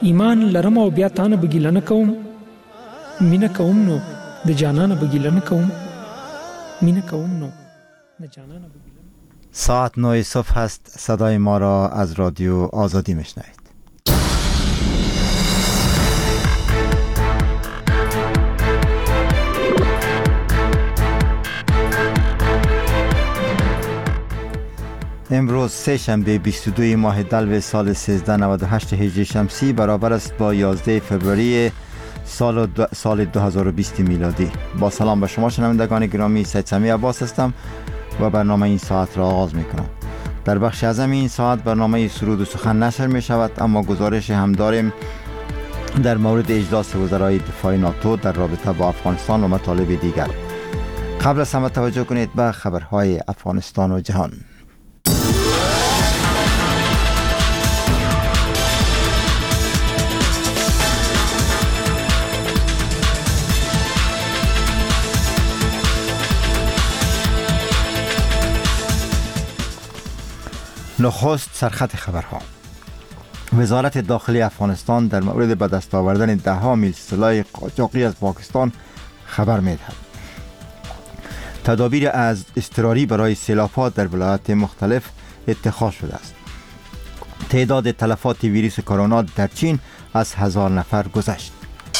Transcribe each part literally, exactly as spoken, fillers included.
ایمان لرم او بیا تانه بگیله نکوم، مینه کوم نو د جانانه بگیله نکوم، مینه کوم نو د جانانه بگیله. ساعت نه صبح هست. صدای ما را از رادیو آزادی میشنوید. امروز سه شنبه بیست و دو ماه دلو سال سیزده نود و هشت هجری شمسی برابر است با یازده فوریه سال دو سال دو هزار و بیست میلادی. با سلام به شما شنوندگان گرامی، سید سمی عباس هستم و برنامه این ساعت را آغاز می کنم. در بخش اعظم این ساعت برنامه سرود و سخن نشر می شود، اما گزارش هم داریم در مورد اجلاس وزرای دفاع ناتو در رابطه با افغانستان و مطالب دیگر. قبل از همه توجه کنید به خبرهای افغانستان و جهان. نخست سرخط خبرها. وزارت داخلی افغانستان در مورد به دست آوردن ده ها میل سلاح قاچاقی از پاکستان خبر می‌دهد. تدابیر از اضطراری برای سیلاب‌ها در ولایات مختلف اتخاذ شده است. تعداد تلفات ویروس کرونا در چین از هزار نفر گذشت.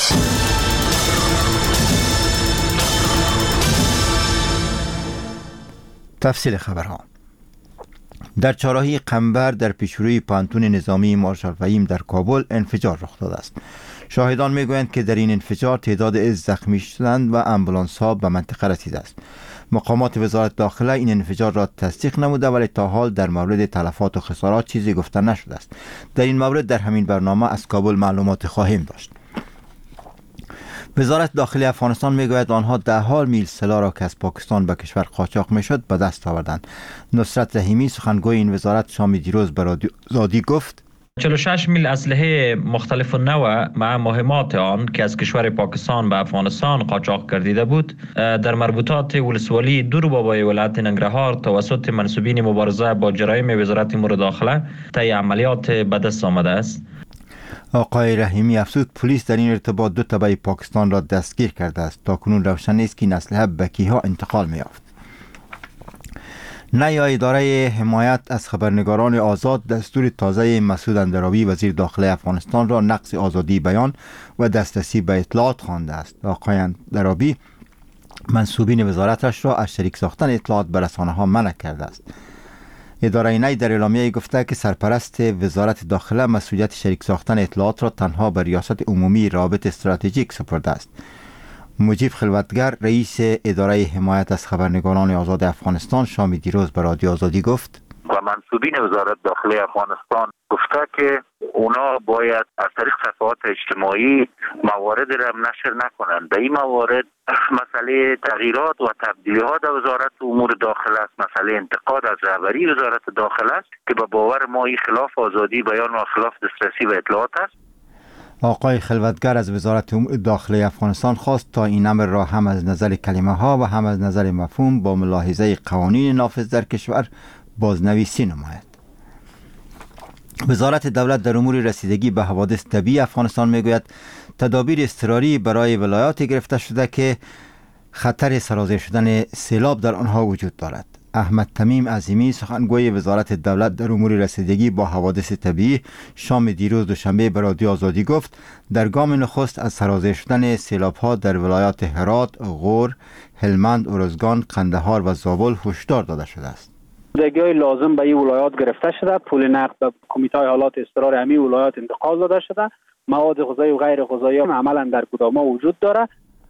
تفصیل خبرها. در چهارراهی قنبر در پیشروی پانتون نظامی مارشال فهیم در کابل انفجار رخ داده است. شاهدان میگویند که در این انفجار تعداد از زخمی شدند و امبولانس ها به منطقه رسیده است. مقامات وزارت داخله این انفجار را تصدیق نموده، ولی تا حال در مورد تلفات و خسارات چیزی گفته نشده است. در این مورد در همین برنامه از کابل معلومات خواهیم داشت. وزارت داخلی افغانستان میگوید آنها ده ها میل سلاح را که از پاکستان به کشور قاچاق میشد به دست آوردند. نصرت رحیمی سخنگوی این وزارت شام دیروز به رادیو آزادی گفت چهل و شش میل اسلحه مختلف نوع مع مهمات آن که از کشور پاکستان به افغانستان قاچاق گردیده بود در مربوطات ولسوالی دوربابای ولایت ننگرهار توسط منسوبین مبارزه با جرایم وزارت امور داخله طی عملیات به دست آمده است. آقای رحیمی افزود پلیس در این ارتباط دو تبع پاکستان را دستگیر کرده است. تاکنون روشن نیست که این اسلحه به کیها انتقال می‌یافت. نیا اداره حمایت از خبرنگاران آزاد دستور تازه مسعود اندرابی وزیر داخلی افغانستان را نقض آزادی بیان و دسترسی به اطلاعات خوانده است. آقای اندرابی منسوبین وزارتش را از شریک ساختن اطلاعات به رسانه‌ها منع کرده است. اداره نی در اعلامیه گفته که سرپرست وزارت داخله مسئولیت شریک ساختن اطلاعات را تنها به ریاست عمومی روابط استراتژیک سپرده است. مجیب خلوتگر رئیس اداره حمایت از خبرنگاران آزاد افغانستان شام دیروز به رادیو آزادی گفت و منسوبین وزارت داخلی افغانستان گفته که اونا باید از طریق صفحات اجتماعی مواردی را نشر نکنند. به این موارد مسئله تغییرات و تبدیلات در وزارت امور داخله است، مسئله انتقاد از رهبری وزارت داخله است که به باور ما این خلاف آزادی بیان و خلاف دسترسی به اطلاعات است. آقای خلوتگر از وزارت امور داخلی افغانستان خواست تا این امر را هم از نظر کلمه ها و هم از نظر مفهوم با ملاحظه قوانین نافذ در کشور بازنویسی نماید. وزارت دولت در امور رسیدگی به حوادث طبیعی افغانستان میگوید تدابیر اضطراری برای ولایاتی گرفته شده که خطر سرازیر شدن سیلاب در آنها وجود دارد. احمد تمیم عظیمی سخنگوی وزارت دولت در امور رسیدگی با حوادث طبیعی شام دیروز دوشنبه به رادیو آزادی گفت در گام نخست از سرازیر شدن سیلاب‌ها در ولایات هرات، غور، هلمند، ارزگان، قندهار و زابل هشدار داده شده است. جای لازم به این ولایات گرفته شده، پول نقد به کمیته حالات اضطراری همین ولایات انتقال داده شده، مواد غذایی و غیر غذایی هم عملا در گدام‌ها وجود داره.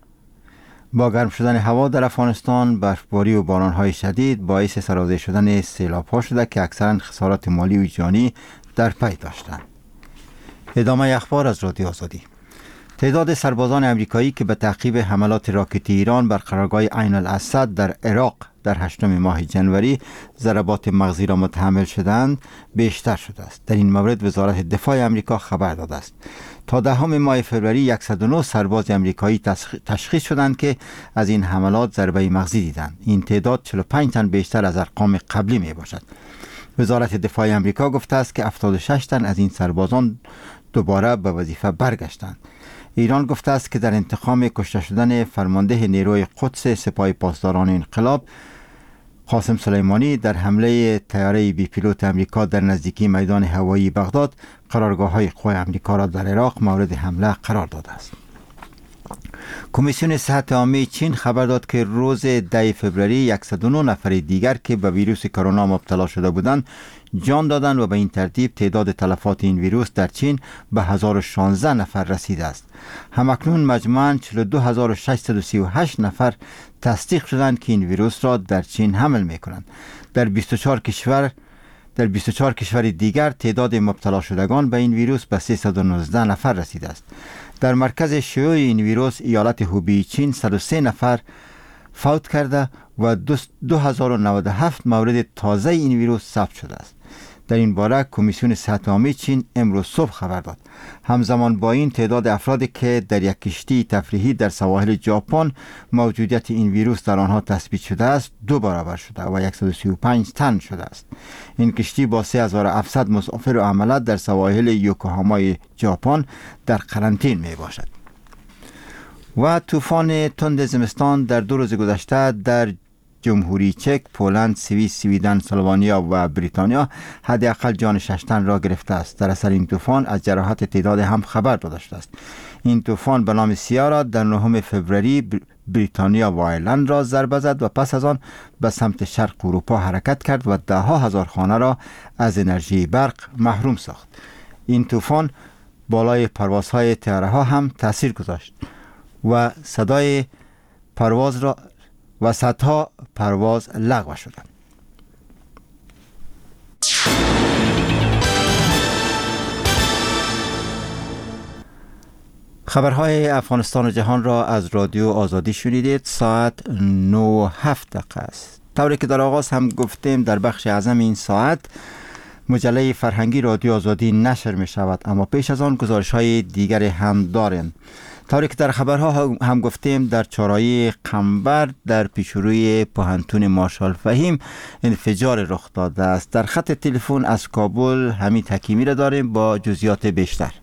با گرم شدن هوا در افغانستان برفباری و باران‌های شدید باعث سرازیر شدن سیلاب‌ها شده که اکثرا خسارات مالی و جانی در پی داشتند. ادامه اخبار از رادیو آزادی. تعداد سربازان امریکایی که به تعقیب حملات راکتی ایران بر قرارگاه عین الاسد در عراق در هشتم ماه جنوری ضربات مغزی را متحمل شدند بیشتر شده است. در این مورد وزارت دفاع امریکا خبر داده است تا دهم ماه فوریه صد و نه سرباز امریکایی تشخیص شدند که از این حملات ضربه مغزی دیدند. این تعداد چهل و پنج تن بیشتر از ارقام قبلی می باشد. وزارت دفاع امریکا گفته است که هفتاد و شش تن از این سربازان دوباره به وظیفه برگشتند. ایران گفته است که در انتقام کشته شدن فرمانده نیروی قدس سپاه پاسداران انقلاب قاسم سلیمانی در حمله طیاره بی پیلوت امریکا در نزدیکی میدان هوایی بغداد قرارگاه‌های قوای امریکا را در عراق مورد حمله قرار داده است. کمیسیون صحت عامه چین خبر داد که روز ده فوریه صد و نه نفر دیگر که به ویروس کرونا مبتلا شده بودند جان دادند و به این ترتیب تعداد تلفات این ویروس در چین به هزار و شانزده نفر رسیده است. همکنون مجموعاً چهل و دو هزار و ششصد و سی و هشت نفر تصدیق شدند که این ویروس را در چین حمل می‌کنند. در بیست و چهار کشور در بیست و چهار کشور دیگر تعداد مبتلا شدگان به این ویروس به سیصد و نوزده نفر رسیده است. در مرکز شیوع این ویروس ایالت هوبی چین صد و سه نفر فوت کرده و دو هزار و نود و هفت مورد تازه این ویروس ثبت شده است. در این باره کمیسیون صحت عامه چین امروز صبح خبر داد. همزمان با این تعداد افرادی که در یک کشتی تفریحی در سواحل ژاپن موجودیت این ویروس در آنها تثبیت شده است دو برابر شده و صد و سی و پنج تن شده است. این کشتی با سه هزار و هفتصد مسافر و حملات در سواحل یوکوهامای ژاپن در قرنطینه می باشد. و طوفان تند زمستان در دو روز گذشته در جمهوری چک، پولند، سوئیس، سویدن، اسلوونیا و بریتانیا حداقل جان شش تن را گرفته است. در اثر این طوفان از جراحت تعداد هم خبر داده شده است. این طوفان به نام سیارا در نهم فوریه بریتانیا و ایرلند را ضربه زد و پس از آن به سمت شرق اروپا حرکت کرد و ده ها هزار خانه را از انرژی برق محروم ساخت. این طوفان بالای پروازهای طیاره ها هم تاثیر گذاشت و صدای پرواز را و صدها پرواز لغو شدند. خبرهای افغانستان و جهان را از رادیو آزادی شنیدید. ساعت نه و هفت دقیقه است. طوری که در آغاز هم گفتیم در بخش اعظم این ساعت مجله فرهنگی رادیو آزادی نشر می شود، اما پیش از آن گزارش های دیگر هم داریم. طوری که در خبرها هم گفتیم در چهارراه قنبر در پیشروی پوهنتون مارشال فهیم انفجار رخ داده است. در خط تلفن از کابل حمید حکیمی را داریم با جزئیات بیشتر.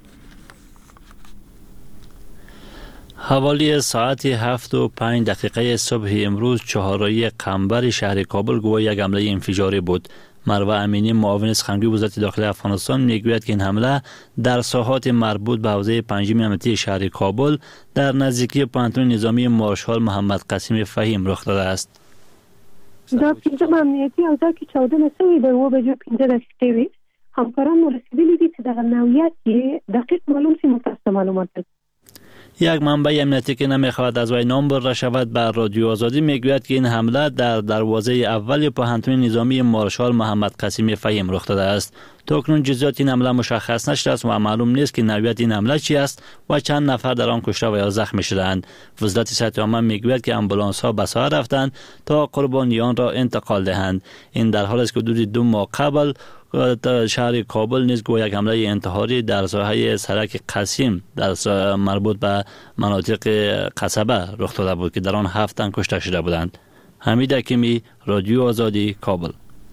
حوالی ساعت هفت و پنج دقیقه صبح امروز چهارراه قنبر شهر کابل گواه یک حمله انفجاری بود. مروه امینی معاون سخنگوی وزارت داخلی افغانستان میگوید که این حمله در ساحات مربوط به حوزه پنجم امنیتی شهر کابل در نزدیکی پوهنتون نظامی مارشال محمد قاسم فهیم رخ داده است. دا پنجم امنیتی حوزه که چودم سوی در و بجو پنجه دقیقه وی همکاران مرسیدلی دید که در نوعیت دقیق معلوم سی متاسم معلومات دید. یک منبع امنیتی که نمیخواهد از وی نام برده شود بر رادیو آزادی میگوید که این حمله در دروازه اول پوهنتون نظامی مارشال محمد قاسم فهیم رخ داده است. تاکنون جزئیات این حمله مشخص نشده است و معلوم نیست که نوعیت این حمله چی است و چند نفر در آن کشته و یا زخمی شدند. وزارت صحت عامه میگوید که آمبولانس ها به ساحل رفتند تا قربانیان را انتقال دهند. این در حالی است که حدود دو ماه قبل شهر کابل نیز گویا یک حمله انتحاری در ساحه سرک قسیم در مربوط به مناطق قصبه رخ داده بود که در آن هفت تن کشته شده بودند. حمید حکیمی، رادیو آزادی، کابل.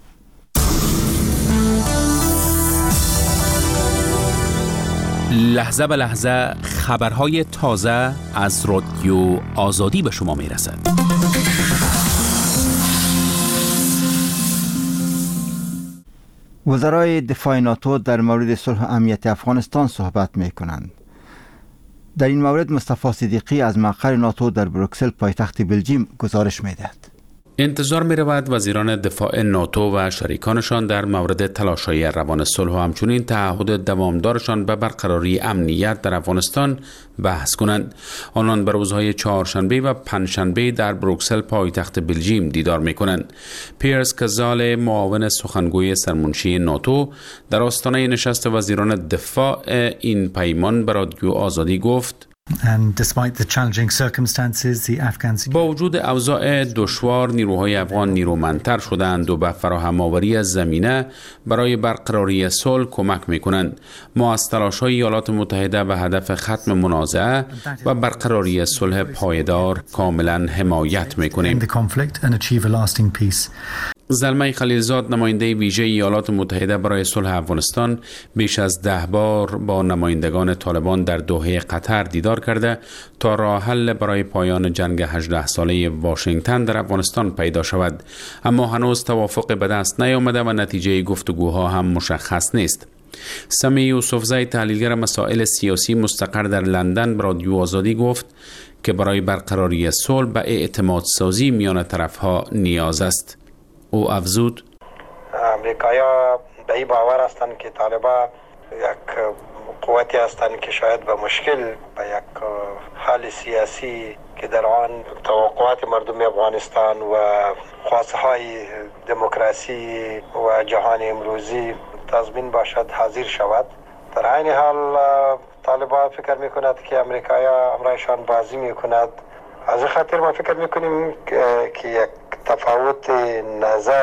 لحظه به لحظه خبرهای تازه از رادیو آزادی به شما می رسد. وزرای دفاع ناتو در مورد صلح و امنیت افغانستان صحبت می کنند. در این مورد مصطفی صدیقی از مقر ناتو در بروکسل پایتخت بلژیم گزارش می دهد. انتظار می رود وزیران دفاع ناتو و شریکانشان در مورد تلاش‌های روان صلح و همچنین تعهد دوامدارشان به برقراری امنیت در افغانستان بحث کنند. آنان به روزهای چهارشنبه و پنجشنبه در بروکسل پایتخت بلژیم دیدار می کنند. پیرس کزال معاون سخنگوی سرمنشی ناتو در آستانه نشست وزیران دفاع این پیمان به رادیو آزادی گفت And despite the challenging circumstances, the Afghans... با وجود اوضاع دشوار نیروهای افغان نیرومندتر شدند و به فراهم آوری زمینه برای برقراری صلح کمک می‌کنند. ما از تلاش‌های ایالات متحده به هدف ختم منازعه و برقراری صلح پایدار کاملا حمایت می‌کنیم. زلمه خلیلزاد نماینده ویژه ایالات متحده برای صلح افغانستان بیش از ده بار با نمایندگان طالبان در دوحه قطر دیدار کرده تا راه حل برای پایان جنگ هجده ساله واشنگتن در افغانستان پیدا شود، اما هنوز توافق به دست نیامده و نتیجه گفتگوها هم مشخص نیست. سمی یوسفزی تحلیلگر مسائل سیاسی مستقر در لندن به رادیو آزادی گفت که برای برقراری صلح به اعتماد سازی میان طرفها نیاز است. او افزود: امریکایی‌ها به این باور هستند که طالبان یک قوتی هستند که شاید به مشکل به یک حل سیاسی که در آن توقعات مردم افغانستان و خواستهای دموکراسی و جهان امروزی تضمین باشد حاضر شود. در عین حال طالبان فکر میکند که امریکایی‌ها امرایشان بازی میکند. از این خاطر ما فکر میکنیم که یک تفاوت نظر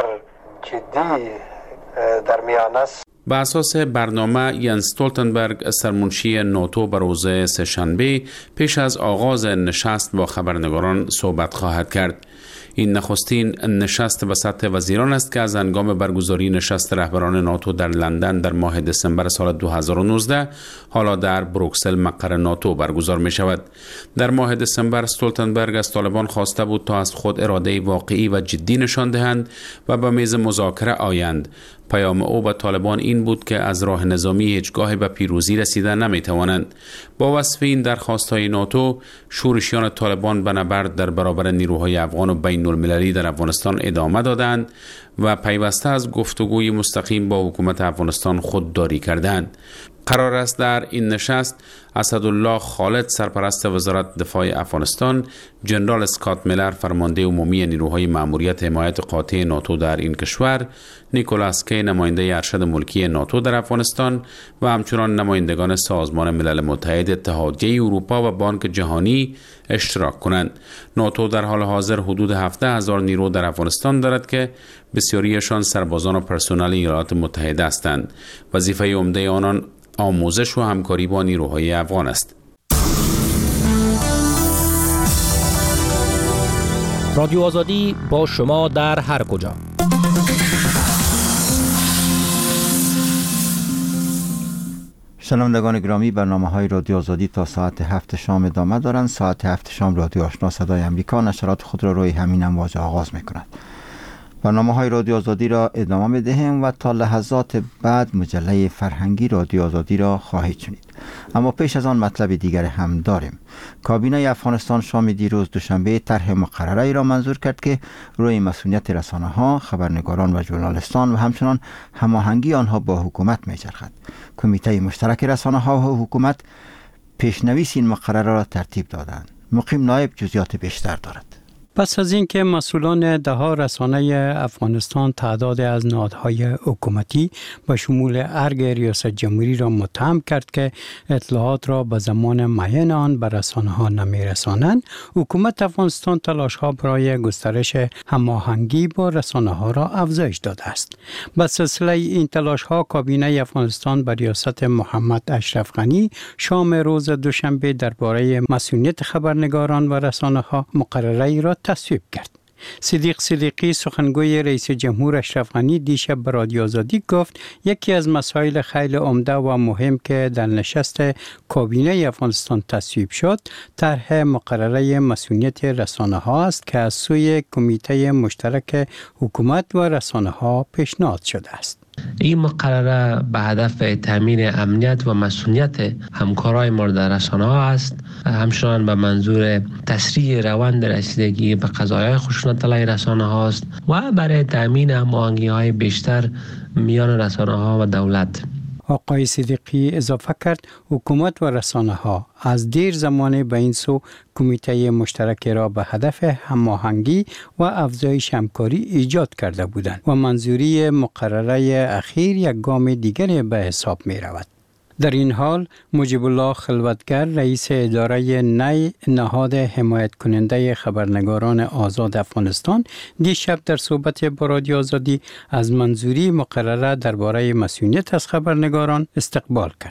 جدی در میان است. به اساس برنامه ینس استولتنبرگ سرمنشی ناتو به روز سه‌شنبه پیش از آغاز نشست با خبرنگاران صحبت خواهد کرد. این نخستین نشست به سطح وزیران است که از هنگام برگزاری نشست رهبران ناتو در لندن در ماه دسامبر سال دو هزار و نوزده حالا در بروکسل مقر ناتو برگزار می شود. در ماه دسامبر استولتنبرگ از طالبان خواسته بود تا از خود اراده واقعی و جدی نشان دهند و به میز مذاکره آیند. پیام او به طالبان این بود که از راه نظامی هیچگاه به پیروزی رسیدن نمی توانند. با وصف این درخواست‌های ناتو، شورشیان طالبان به نبرد در برابر نیروهای افغان و بین المللی در افغانستان ادامه دادند و پیوسته از گفتگوی مستقیم با حکومت افغانستان خودداری کردند. قرار است در این نشست اسدالله خالد سرپرست وزارت دفاع افغانستان، جنرال اسکات میلر فرمانده عمومی نیروهای مأموریت حمایت قاطع ناتو در این کشور، نیکولاس کی نماینده ارشد ملکی ناتو در افغانستان و همچنان نمایندگان سازمان ملل متحد، اتحادیه اروپا و بانک جهانی اشتراک کنند. ناتو در حال حاضر حدود هفده هزار نیرو در افغانستان دارد که بسیاریشان سربازان و پرسنل ایالات متحده هستند. وظیفه عمده آنان آموزش و همکاری با نیروهای افغان است. رادیو آزادی با شما در هر کجا. شنوندگان گرامی، برنامه های رادیو آزادی تا ساعت هفت شام ادامه دارند. ساعت هفت شام رادیو آشنا صدای امریکا نشرات خود را روی همین امواج آغاز می کند. برنامه های رادیو آزادی را ادامه می دهیم و تا لحظات بعد مجله فرهنگی رادیو آزادی را خواهید شنید. اما پیش از آن مطلب دیگر هم داریم. کابینه افغانستان شام دیروز دوشنبه طرح مقرره ای را منظور کرد که روی مسئولیت رسانه ها، خبرنگاران و ژورنالیستان و همچنان هماهنگی آنها با حکومت می چرخد. کمیته مشترک رسانه ها و حکومت پیشنویس این مقرره را ترتیب دادند. مقیم نایب جزئیات بیشتر دارد. پس از اینکه مسئولان دهها رسانه افغانستان تعداد از نهادهای حکومتی به شمول ارگ ریاست جمهوری را متهم کرد که اطلاعات را به زمان معین آن به رسانه ها نمی رسانند، حکومت افغانستان تلاش ها برای گسترش هماهنگی با رسانه ها را افزایش داده است. به سلسله این تلاش ها کابینه افغانستان به ریاست محمد اشرف غنی شام روز دوشنبه درباره مسئولیت خبرنگاران و رسانه ها مقرره را تصویب کرد. صدیق صدیقی سخنگوی رئیس جمهور اشرف غنی دیشب به رادیو آزادی گفت یکی از مسائل خیلی عمده و مهم که در نشست کابینه افغانستان تصویب شد طرح مقرره مسئولیت رسانه ها است که از سوی کمیته مشترک حکومت و رسانه ها پیشنهاد شده است. این مقرره به هدف تامین امنیت و مسئولیت همکارای مورد رسانه ها است، همچنان به منظور تسریع روند رسیدگی به قضایای خشونت علیه رسانه هاست و برای تامین هماهنگی های بیشتر میان رسانه ها و دولت. آقای صدیقی اضافه کرد حکومت و رسانه ها از دیر زمانه به این سو کمیته مشترک را به هدف هماهنگی و افزایش همکاری ایجاد کرده بودند و منظوری مقرره اخیر یک گام دیگر به حساب می رود. در این حال مجیب الله خلوتگر رئیس اداره نی نهاد حمایت کننده خبرنگاران آزاد افغانستان دیشب در صحبت با رادیو آزادی از منظوری مقرره درباره مسئولیت از خبرنگاران استقبال کرد.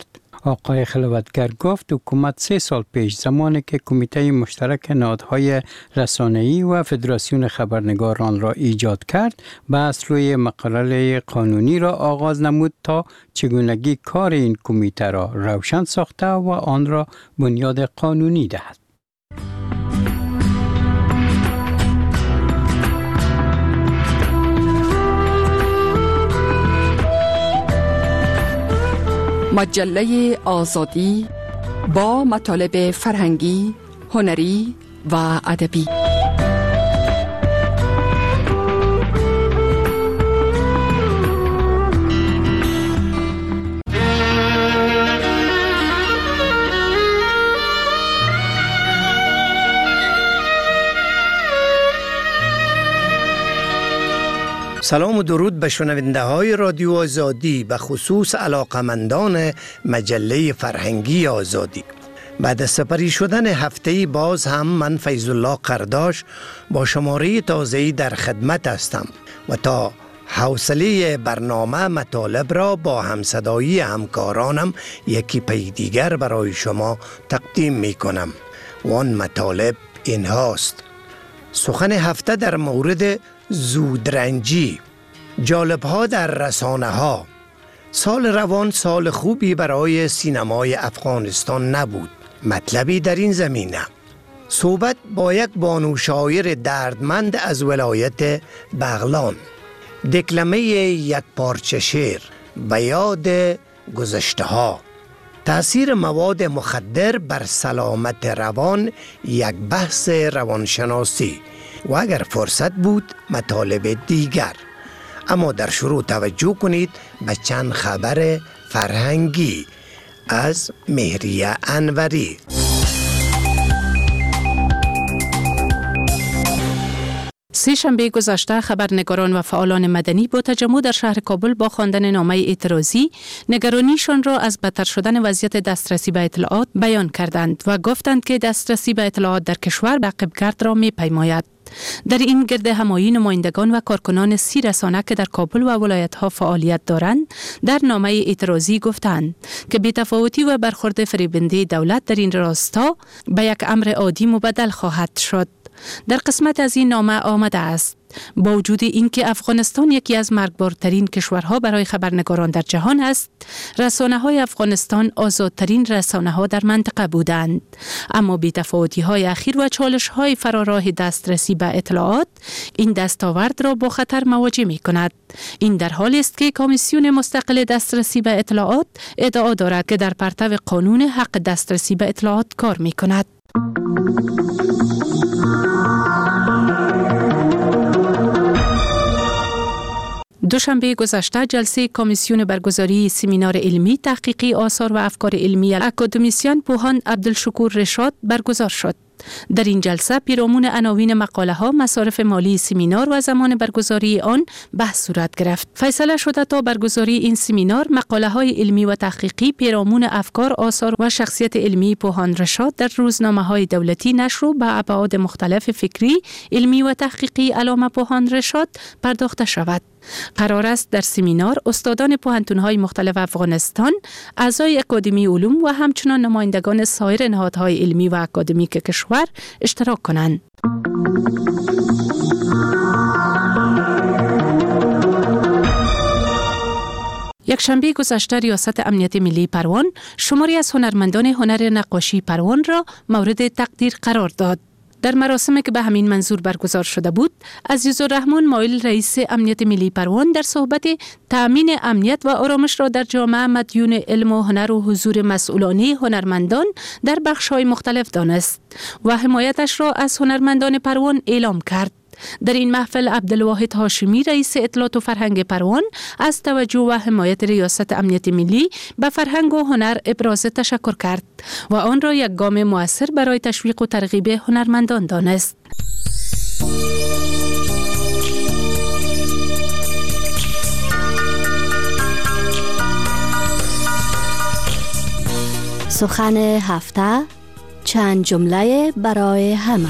آقای خلوتگر گفت حکومت سه سال پیش زمانی که کمیته مشترک نهادهای رسانه‌ای و فدراسیون خبرنگاران را ایجاد کرد، بحث روی مقرره قانونی را آغاز نمود تا چگونگی کار این کمیته را روشن ساخته و آن را بنیاد قانونی دهد. مجله آزادی با مطالب فرهنگی، هنری و ادبی. سلام و درود به شنونده های رادیو آزادی، به خصوص علاقمندان مجله فرهنگی آزادی. بعد از سپری شدن هفته‌ای باز هم من فیض الله قرداش با شماره تازه‌ای در خدمت هستم و تا حوصله برنامه مطالب را با همصدایی همکارانم یکی پی دیگر برای شما تقدیم می کنم و آن مطالب این هاست: سخن هفته در مورد زودرنجی، جالب‌ها در رسانه ها. سال روان سال خوبی برای سینمای افغانستان نبود. مطلبی در این زمینه. صحبت با یک بانو شاعر دردمند از ولایت بغلان. دکلمه یک پارچه شعر به یاد گذشته ها. تأثیر مواد مخدر بر سلامت روان یک بحث روانشناسی و اگر فرصت بود مطالب دیگر. اما در شروع توجه کنید به چند خبر فرهنگی از مهریه انوری. سه شنبه گذشته خبرنگاران و فعالان مدنی با تجمع در شهر کابل با خواندن نامه اعتراضی نگرانیشان را از بدتر شدن وضعیت دسترسی به اطلاعات بیان کردند و گفتند که دسترسی به اطلاعات در کشور عقب‌گرد را می‌پیماید. در این گرد همایی نمایندگان و کارکنان سی رسانه که در کابل و ولایت‌ها فعالیت دارند در نامه اعتراضی گفتند که بی‌تفاوتی و برخورد فریبنده دولت در این راستا به یک امر عادی مبدل خواهد شد. در قسمت از این نامه آمده است: با وجود اینکه افغانستان یکی از مرگبارترین کشورها برای خبرنگاران در جهان است، رسانه‌های افغانستان آزادترین رسانه‌ها در منطقه بودند، اما بی‌تفاوتی‌های اخیر و چالش‌های فراراه دسترسی به اطلاعات این دستاورد را با خطر مواجه می‌کند. این در حالی است که کمیسیون مستقل دسترسی به اطلاعات ادعا دارد که در پرتو قانون حق دسترسی به اطلاعات کار می‌کند. دوشنبه گذشته جلسه کمیسیون برگزاری سمینار علمی تحقیقی آثار و افکار علمی اکادمیسیان پوهان عبدالشکور رشاد برگزار شد. در این جلسه پیرامون عناوین مقاله ها، مصارف مالی سمینار و زمان برگزاری آن بحث صورت گرفت. فیصله شده تا برگزاری این سمینار مقاله های علمی و تحقیقی پیرامون افکار، آثار و شخصیت علمی پوهان رشاد در روزنامه های دولتی نشر و به ابعاد مختلف فکری، علمی و تحقیقی علامه پوهان رشاد پرداخته شود. قرار است در سمینار استادان پوهنتون‌های مختلف افغانستان، اعضای اکادمی علوم و همچنان نمایندگان سایر نهادهای علمی و اکادمیک کشور اشتراک کنند. یک شنبه گذشته ریاست امنیت ملی پروان شماری از هنرمندان هنر نقاشی پروان را مورد تقدیر قرار داد. در مراسمی که به همین منظور برگزار شده بود، عزیزالرحمن مایل رئیس امنیت ملی پروان در صحبت تأمین امنیت و آرامش را در جامعه مدیون علم و هنر و حضور مسئولانه هنرمندان در بخش‌های مختلف دانست و حمایتش را از هنرمندان پروان اعلام کرد. در این محفل عبدالواحد هاشمی رئیس اطلاعات و فرهنگ پروان از توجه و حمایت ریاست امنیت ملی به فرهنگ و هنر ابراز تشکر کرد و آن را یک گام مؤثر برای تشویق و ترغیب هنرمندان دانست. سخن هفته، چند جمله برای همه.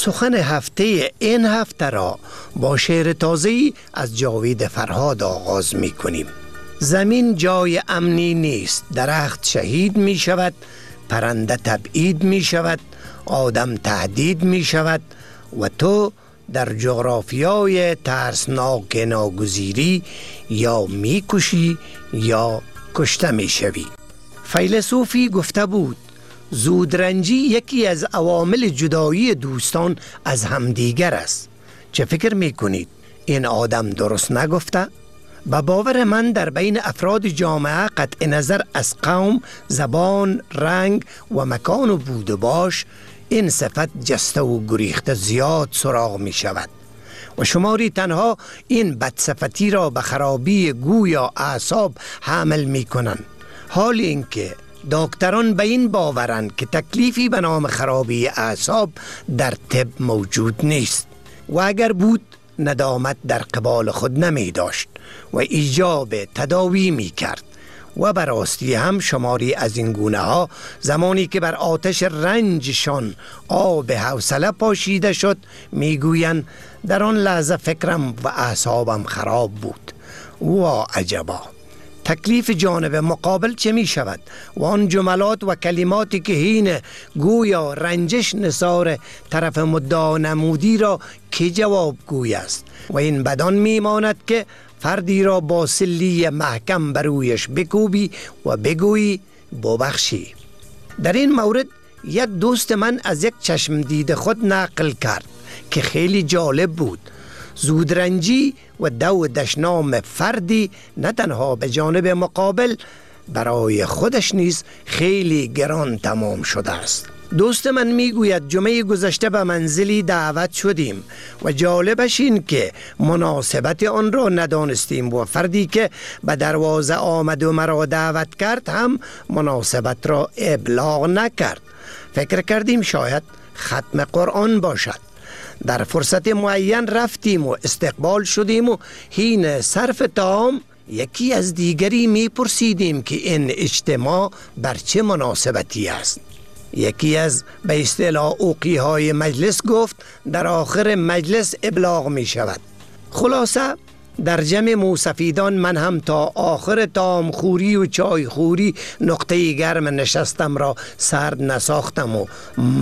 سخن هفته این هفته را با شعر تازه‌ای از جاوید فرهاد آغاز می کنیم. زمین جای امنی نیست، درخت شهید می شود، پرنده تبعید می شود، آدم تهدید می شود و تو در جغرافیای ترسناک ناگزیری یا می کشی یا کشته می شوی. فیلسوفی گفته بود زودرنجی یکی از عوامل جدایی دوستان از همدیگر است. چه فکر می کنید؟ این آدم درست نگفته؟ به باور من در بین افراد جامعه قطع نظر از قوم، زبان، رنگ و مکان و بود و باش این صفت جسته و گریخته زیاد سراغ می شود و شماری تنها این بدصفتی را به خرابی گویا اعصاب حمل می کنند، حال اینکه دکتران به این باورند که تکلیفی به نام خرابی اعصاب در طب موجود نیست و اگر بود ندامت در قبال خود نمی داشت و ایجاب تداوی می کرد. و براستی هم شماری از این گونه ها زمانی که بر آتش رنجشان آب حوصله پاشیده شد میگویند در آن لحظه فکرم و اعصابم خراب بود. و عجبا، تکلیف جانب مقابل چه می شود و آن جملات و کلماتی که هین گویا رنجش نثار طرف مدعا نمودی را که جواب گوی است و این بدان می ماند که فردی را با سلی محکم برویش بکوبی و بگویی ببخشی. در این مورد یک دوست من از یک چشم دید خود نقل کرد که خیلی جالب بود. زودرنجی و دو دشنام فردی نه تنها به جانب مقابل برای خودش نیز خیلی گران تمام شده است. دوست من میگوید جمعه گذشته به منزلی دعوت شدیم و جالبش این که مناسبت آن را ندانستیم و فردی که به دروازه آمد و مرا دعوت کرد هم مناسبت را ابلاغ نکرد. فکر کردیم شاید ختم قرآن باشد. در فرصت معین رفتیم و استقبال شدیم و حین صرف طعام یکی از دیگری میپرسیدیم که این اجتماع بر چه مناسبتی است. یکی از به اصطلاح اوقی های مجلس گفت در آخر مجلس ابلاغ می شود. خلاصه در جمع موسفیدان من هم تا آخر طعام خوری و چای خوری نقطه گرم نشستم را سرد نساختم و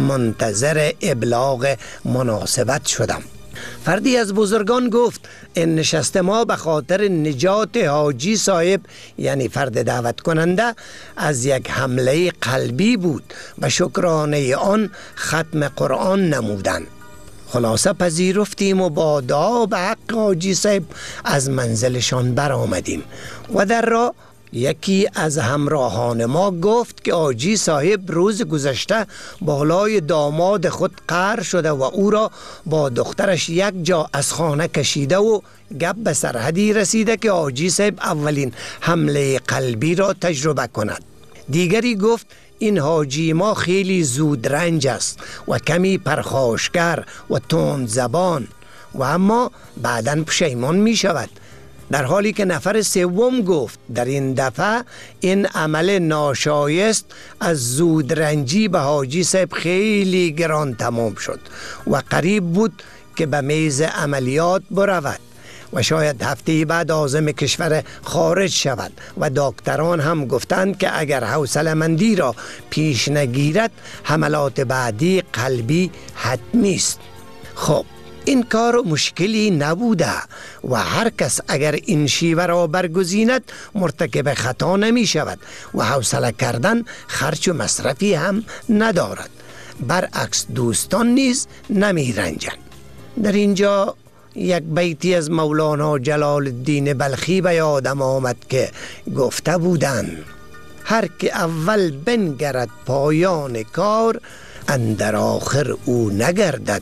منتظر ابلاغ مناسبت شدم. فردی از بزرگان گفت این نشست ما به خاطر نجات حاجی صاحب یعنی فرد دعوت کننده از یک حمله قلبی بود و شکرانه آن ختم قرآن نمودن. خلاصه پذیرفتیم و با دعا به حق حاجی صاحب از منزلشان برآمدیم و در راه یکی از همراهان ما گفت که حاجی صاحب روز گذشته بالای داماد خود قهر شده و او را با دخترش یک جا از خانه کشیده و گپ به سرحدی رسیده که حاجی صاحب اولین حمله قلبی را تجربه کند. دیگری گفت این حاجی ما خیلی زود رنج است و کمی پرخاشگر و تند زبان و اما بعداً پشیمان می شود. در حالی که نفر سوم گفت در این دفعه این عمل ناشایست از زودرنجی به حاجی صاحب خیلی گران تمام شد و قریب بود که به میز عملیات برود و شاید هفته بعد عازم کشور خارج شود و دکتران هم گفتند که اگر حوصله مندی را پیش نگیرد حملات بعدی قلبی حتمی است. خب این کار مشکلی نبوده و هر کس اگر این شیوه را برگزیند مرتکب خطا نمی شود و حوصله کردن خرچ و مصرفی هم ندارد. برعکس دوستان نیز نمی رنجند. در اینجا یک بیتی از مولانا جلال الدین بلخی به یادم آمد که گفته بودند هر که اول بنگرد پایان کار اندر آخر او نگردد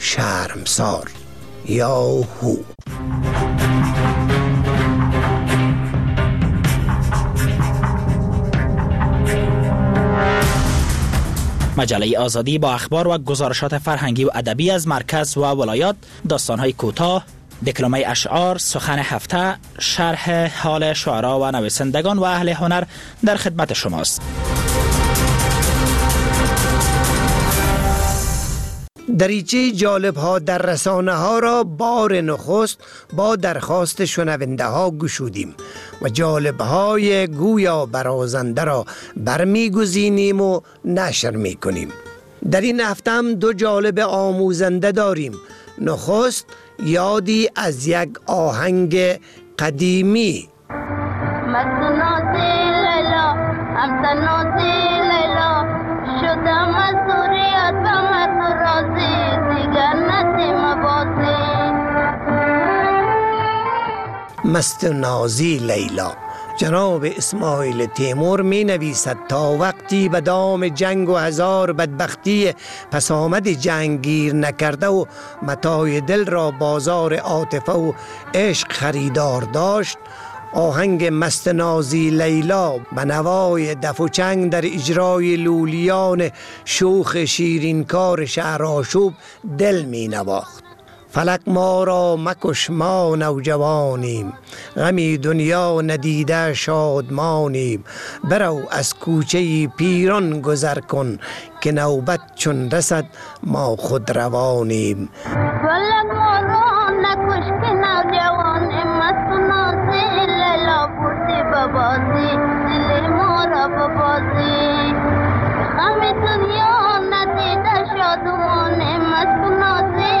شرمسار. یا هو. مجله آزادی با اخبار و گزارشات فرهنگی و ادبی از مرکز و ولایات، داستان‌های کوتاه، دکلمه اشعار، سخن هفته، شرح حال شعرا و نویسندگان و اهل هنر در خدمت شماست. دریچه جالب ها در رسانه ها را بار نخست با درخواست شنونده ها گشودیم و جالب های گویا برازنده را برمیگزینیم و نشر می کنیم. در این هفته هم دو جالب آموزنده داریم. نخست یادی از یک آهنگ قدیمی. مست نازی لیلا. جناب اسماعیل تیمور می نویسد تا وقتی به دام جنگ و هزار بدبختی پس آمد جنگ گیر نکرده و متاع دل را بازار عاطفه و عشق خریدار داشت، آهنگ مست نازی لیلا به نوای دف و چنگ در اجرای لولیان شوخ شیرینکار شهرآشوب دل می نواخت. فلک ما را مکش ما نوجوانیم، غمی دنیا ندیده شادمانیم، برو از کوچه پیران گذر کن که نوبت چون رسد ما خود روانیم. فلک ما را نکش که نوجوانیم، مست نازی لیلا پرسی ببازی، دل ما را ببازی، غمی دنیا ندیده شادمانیم، مست نازی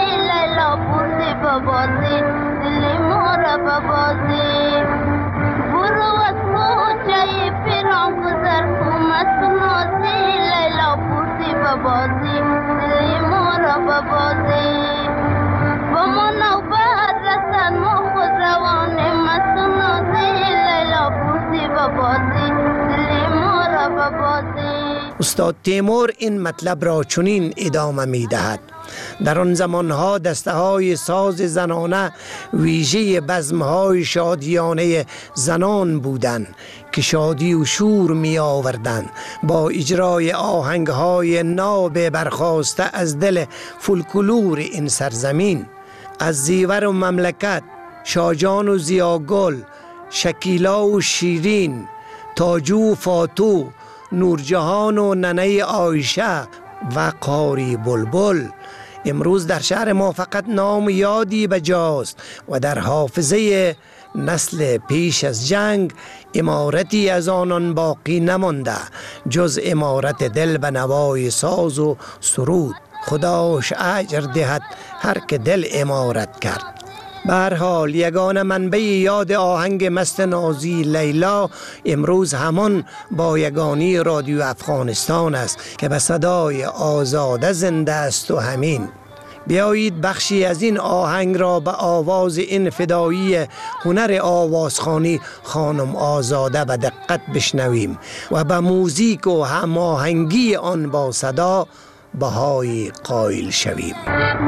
ببازی، دل ما را ببازی، برو از کوچه پیران گذر کن، مست نازی لیلا پرسی ببازی، دل ما را ببازی، با ما نوبت رسد ما خود روانیم، مست نازی لیلا پرسی ببازی، دل ما را ببازی. استاد تیمور این مطلب را چنین ادامه می دهد. در آن زمانها دسته های ساز زنانه ویژه بزمهای شادیانه زنان بودند که شادی و شور می آوردند با اجرای آهنگ های ناب برخاسته از دل فولکلور این سرزمین. از زیور و مملکت، شاجان و زیاگل، شکیلا و شیرین، تاجو و فاتو، نورجهان و ننه عایشه و قاری بلبل. امروز در شهر ما فقط نام یادی بجاست و در حافظه نسل پیش از جنگ امارتی از آنان باقی نمانده جز امارت دل به نوای ساز و سرود. خداش اجر دهد هر که دل امارت کرد. به هر حال یگانه منبع یاد آهنگ مست نازی لیلا امروز همان با یگانی رادیو افغانستان است که به صدای آزاده زنده است و همین. بیایید بخشی از این آهنگ را به آواز این فدایی هنر آوازخوانی خانم آزاده به دقت بشنویم و به موزیک و هماهنگی آن با صدا بهای قائل شویم.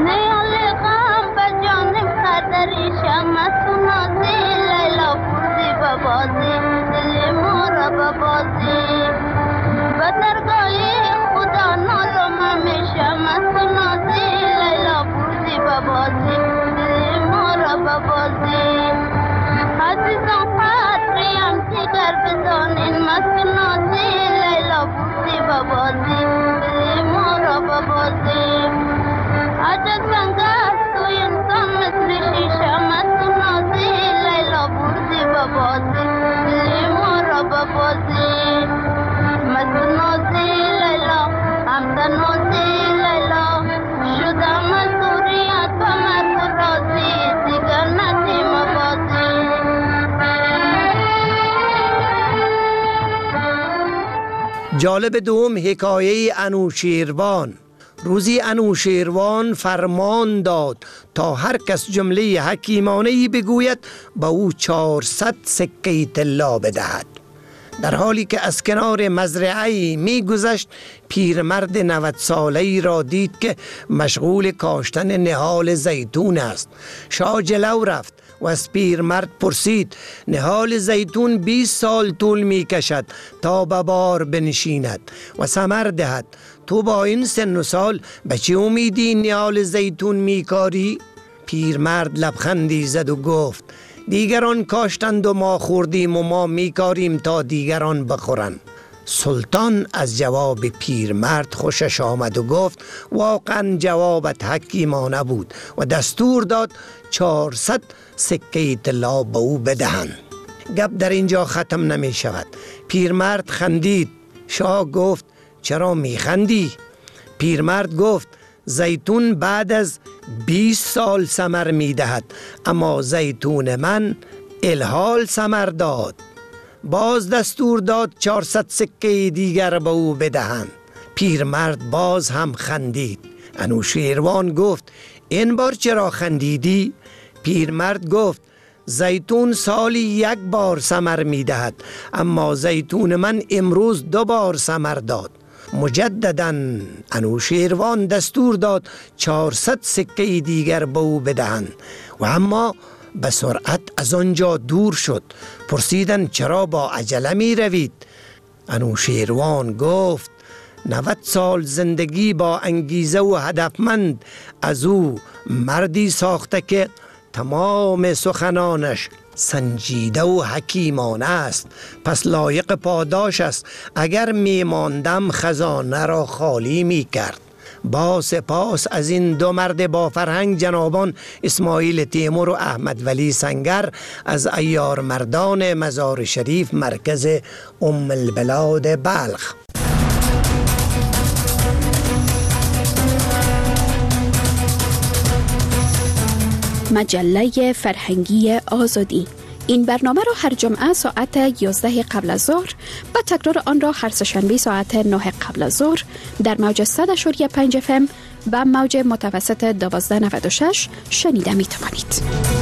مست نازی لیلا پرسی ببازی، دل ما را ببازی، به درگاه خدا نالم همیشه، مست نازی لیلا پرسی ببازی، دل ما را ببازی، عزیزان قدریم دیگر بزانین، مست نازی لیلا پرسی ببازی، دل ما را ببازی، عجب رنگ است و انسان مثل شیشه، مست نازی لیلا پرسی ببازی، دل ما را ببازی، مست نازی لیلا همت نازی لیلا، شدم مزدوریت و مرد رازی، دیگر ندیم بازی. جالب دوم حکایه انوشیروان. روزی انوشیروان فرمان داد تا هر کس جمله حکیمانه‌ای بگوید با او چهارصد سکه طلا بدهد. در حالی که از کنار مزرعه‌ای می گذشت پیرمرد نود ساله‌ای را دید که مشغول کاشتن نهال زیتون است. شاه جلو رفت و از پیرمرد پرسید نهال زیتون بیست سال طول می کشد تا به بار بنشیند و ثمر دهد. تو با این سن و سال به چه امیدی نهال زیتون می کاری؟ پیرمرد لبخندی زد و گفت دیگران کاشتند و ما خوردیم و ما می کاریم تا دیگران بخورند. سلطان از جواب پیرمرد خوشش آمد و گفت واقعا جوابت حکیمانه بود و دستور داد چهارصد سکه طلا به او بدهند. گپ در اینجا ختم نمی شود. پیرمرد خندید. شاه گفت چرا می خندی؟ پیرمرد گفت زیتون بعد از بیست سال ثمر می دهد، اما زیتون من الحال ثمر داد. باز دستور داد چهارصد سکه دیگر به او بدهند. پیرمرد باز هم خندید. انوشیروان گفت این بار چرا خندیدی؟ پیرمرد گفت زیتون سالی یک بار ثمر می دهد، اما زیتون من امروز دو بار ثمر داد. مجددا انوشیروان دستور داد چهارصد سکه دیگر به او بدهند و اما به سرعت از آنجا دور شد. پرسیدند چرا با عجله می روید؟ انوشیروان گفت نود سال زندگی با انگیزه و هدفمند از او مردی ساخته که تمام سخنانش سنجیده و حکیمانه است، پس لایق پاداش است. اگر می ماندم خزانه را خالی می کرد. با سپاس از این دو مرد با فرهنگ جنابان اسماعیل تیمور و احمد ولی سنگر از عیار مردان مزار شریف مرکز ام البلاد بلخ. مجله فرهنگی آزادی. این برنامه را هر جمعه ساعت یازده قبل از ظهر و تکرار آن را هر سه‌شنبه ساعت نه قبل از ظهر در موج صد و پنج اف ام و موج متوسط دوازده نود و شش شنیده می توانید.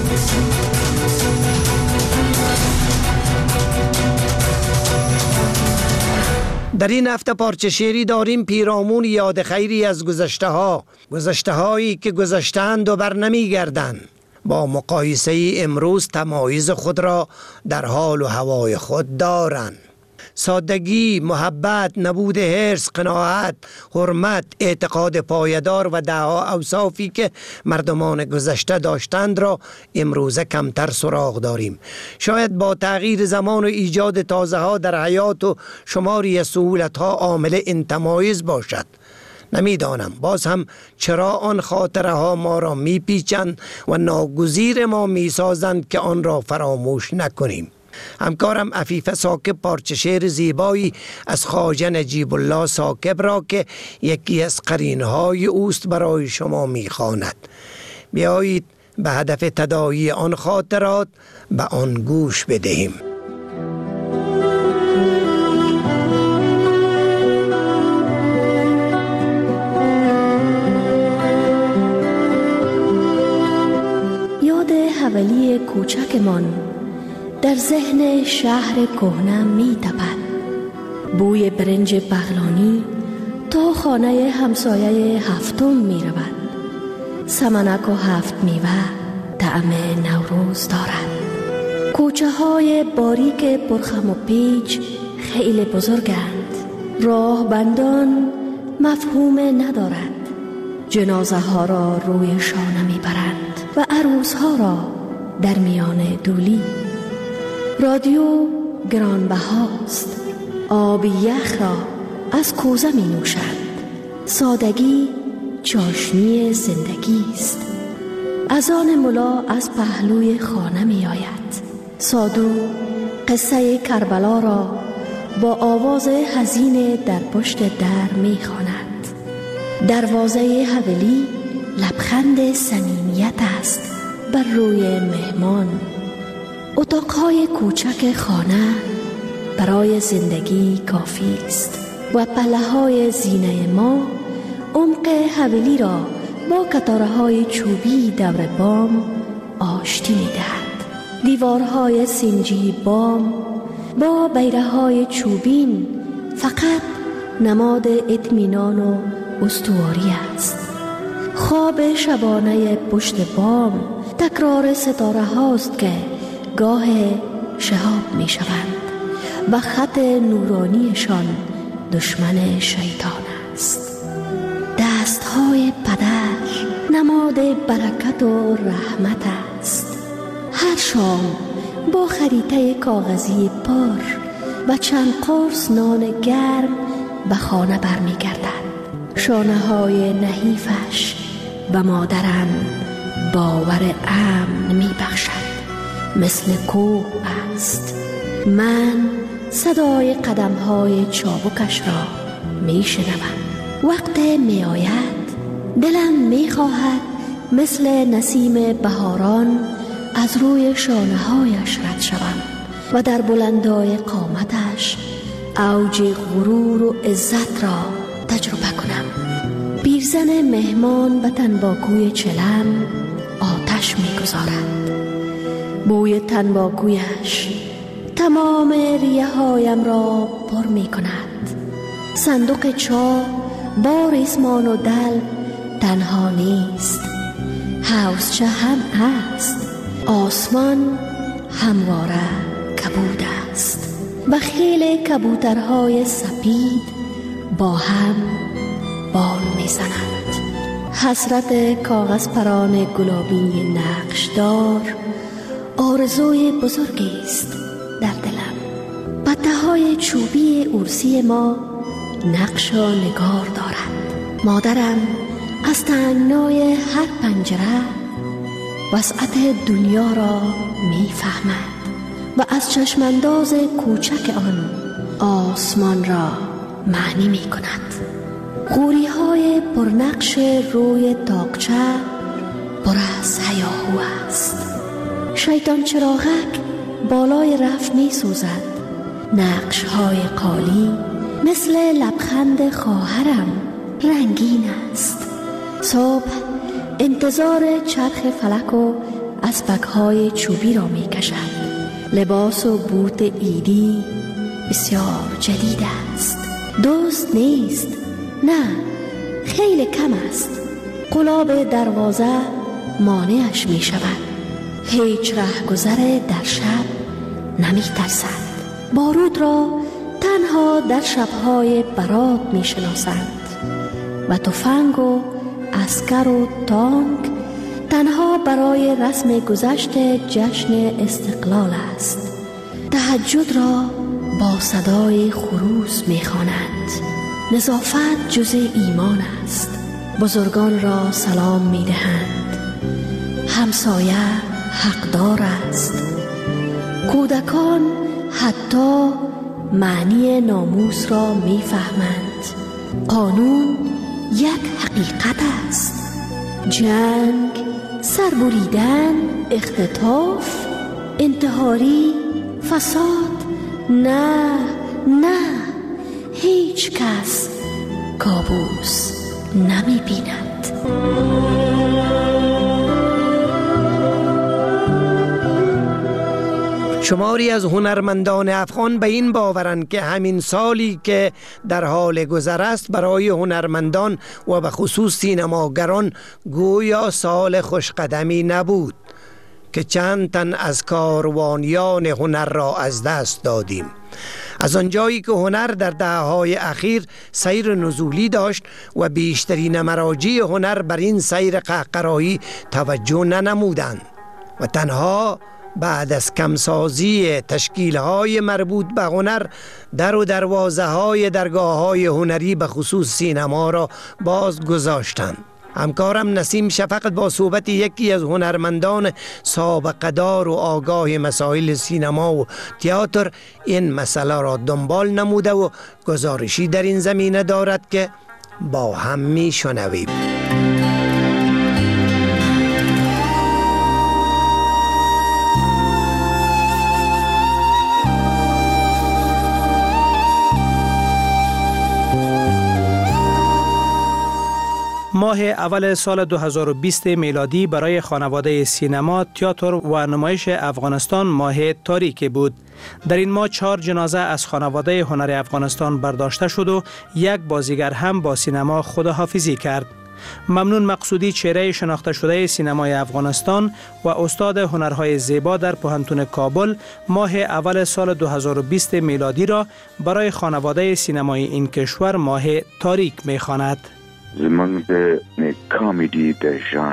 در این هفته پارچه شعری داریم پیرامون یاد خیری از گذشته ها، گذشته هایی که گذشتند و بر نمی گردند. با مقایسه ای امروز تمایز خود را در حال و هوای خود دارند. سادگی، محبت، نبود حرص، قناعت، حرمت، اعتقاد پایدار و دهها اوصافی که مردمان گذشته داشتند را امروزه کمتر سراغ داریم. شاید با تغییر زمان و ایجاد تازه ها در حیات و شماری سهولت ها عامل این تمایز باشد. نمیدانم باز هم چرا آن خاطره ها ما را میپیچند و ناگزیر ما میسازند که آن را فراموش نکنیم. همکارم عفیفه ثاقب پارچه شعر زیبایی از خواجه نجیب الله ثاقب را که یکی از قرینهای اوست برای شما میخواند. بیایید به هدف تداعی آن خاطرات به آن گوش بدهیم. یاد حولی کوچکمان در ذهن شهر کهنه می تپد. بوی برنج بغلانی تا خانه همسایه هفتم می رود. سمنک و هفت میوه طعم نوروز دارد. کوچه های باریک پرخم و پیچ خیلی بزرگند. راه بندان مفهوم ندارد. جنازه ها را روی شانه می برند و عروس ها را در میان دولی. رادیو گرانبهاست. آب یخ را از کوزه می نوشند. سادگی چاشنی زندگی است. اذان ملا از پهلوی خانه می آید. سادو قصه کربلا را با آواز حزین در پشت در می خواند. دروازه حویلی لبخند صمیمیت است بر روی مهمان. اتاقهای کوچک خانه برای زندگی کافی است و پله های زینه ما عمق حویلی را با کتاره های چوبی دور بام آشتی می دهد. دیوارهای سنجی بام با بیره های چوبین فقط نماد اطمینان و استواری است. خواب شبانه پشت بام تکرار ستاره هاست که گاه شهاب می شوند و خط نورانیشان دشمن شیطان است. دست های پدر نماد برکت و رحمت است. هر شام با خریطه کاغذی پر و چند قرص نان گرم به خانه برمی گردد. شانه های نحیفش به مادرم باور امن می بخشد. مثل کوه است. من صدای قدم های چابکش را می شنوم. وقت می آید دلم می خواهد مثل نسیم بهاران از روی شانه هایش رد شوم و در بلندای قامتش اوج غرور و عزت را تجربه کنم. پیرزن مهمان به تنباکوی چلم آتش می گذارد. بوی تنباکویش تمام ریه هایم را پر می کند. صندوق چا با ریسمان و دل تنها نیست، حوضچه هم است. آسمان همواره کبود است و خیل کبوترهای سپید با هم بال می زنند. حسرت کاغذ پران گلابی نقشدار آرزوی بزرگی است در دلم. پته‌های چوبی ارسی ما نقش و نگار دارد. مادرم از تنگنای هر پنجره وسعت دنیا را می فهمد و از چشمانداز کوچک آن آسمان را معنی می کند. غوری های پرنقش روی تاقچه پر از هیاهو است. شیطان چراغک بالای رف می سوزد. نقش های قالی مثل لبخند خواهرم رنگین است. صبح انتظار چرخ فلک و اسپک های چوبی را می کشد. لباس و بوت عیدی بسیار جدید است. دوست نیست، نه خیلی کم است. قلاب دروازه مانعش می شود. هیچ رهگذر در شب نمی ترسد. بارود را تنها در شبهای برات می شناسند و تفنگ و عسکر و تانک تنها برای رسم گذشت جشن استقلال است. تهجد را با صدای خروس می خوانند. نظافت جزء ایمان است. بزرگان را سلام می دهند. همسایه حقدار است. کودکان حتی معنی ناموس را می فهمند. قانون یک حقیقت است. جنگ، سربریدن، اختطاف، انتحاری، فساد، نه نه، هیچ کس کابوس نمی بیند. شماری از هنرمندان افغان به این باورند که همین سالی که در حال گذر است برای هنرمندان و به خصوص سینماگران گویا سال خوشقدمی نبود که چند تن از کاروانیان هنر را از دست دادیم. از آنجایی که هنر در دهه‌های اخیر سیر نزولی داشت و بیشترین مراجع هنر بر این سیر قهقرایی توجه ننمودند و تنها بعد از کمسازی تشکیل‌های مربوط به هنر در و دروازه‌های درگاه‌های هنری به خصوص سینما را باز گذاشتند. همکارم نسیم شفقت با صحبت یکی از هنرمندان سابقه دار و آگاه مسائل سینما و تئاتر این مسئله را دنبال نموده و گزارشی در این زمینه دارد که با هم میشنویم. ماه اول سال دو هزار و بیست میلادی برای خانواده سینما، تئاتر و نمایش افغانستان ماه تاریکی بود. در این ماه چهار جنازه از خانواده هنر افغانستان برداشته شد و یک بازیگر هم با سینما خداحافظی کرد. ممنون مقصودی، چهره شناخته شده سینمای افغانستان و استاد هنرهای زیبا در پوهنتون کابل، ماه اول سال دو هزار و بیست میلادی را برای خانواده سینمای این کشور ماه تاریک می‌خواند. زمانگ د کامیدی د ژانر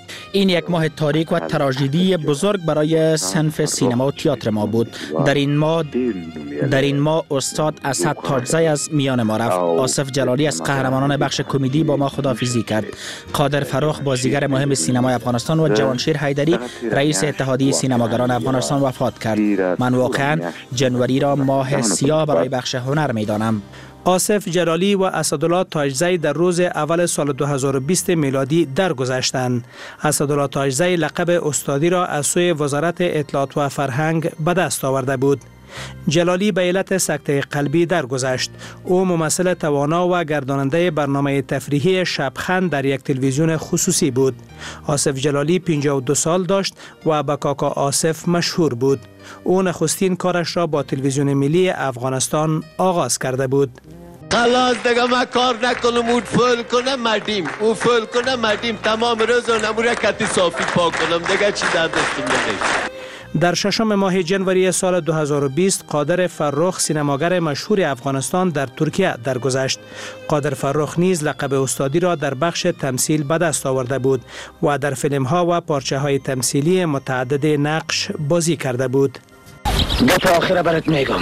این یک ماه تاریک و تراژدی بزرگ برای صنف سینما و تئاتر ما بود. در این ماه در این ماه استاد اسد تاجزی از میان ما رفت. آصف جلالی از قهرمانان بخش کمدی با ما خداحافظی کرد. قادر فرخ بازیگر مهم سینمای افغانستان و جوانشیر حیدری رئیس اتحادیه سینماگران افغانستان وفات کرد. من واقعا جنوری را ماه سیاه برای بخش هنر میدانم. آصف جلالی و اسدالله تاجزی در روز اول سال دو هزار و بیست میلادی درگذشتند. اسدالله تاجزی لقب استادی را از سوی وزارت اطلاعات و فرهنگ به دست آورده بود. جلالی به علت سکته قلبی درگذشت. او ممثل توانا و گرداننده برنامه تفریحی شبخند در یک تلویزیون خصوصی بود. آصف جلالی پنجاه و دو سال داشت و به کاکا آصف مشهور بود. او نخستین کارش را با تلویزیون ملی افغانستان آغاز کرده بود. خلاص دیگه ما کار نکنم، اون فول کنه مدیم، اون فول کنه مدیم، تمام روز و نموره کتی صافی پاک کنم دیگه چی در دستم نمیشه. در ششم ماه جنوری سال دو هزار و بیست قادر فرخ سینماگر مشهور افغانستان در ترکیه درگذشت. قادر فرخ نیز لقب استادی را در بخش تمثیل به دست آورده بود و در فیلم ها و پارچه های تمثیلی متعدد نقش بازی کرده بود. دو آخره برات میگم،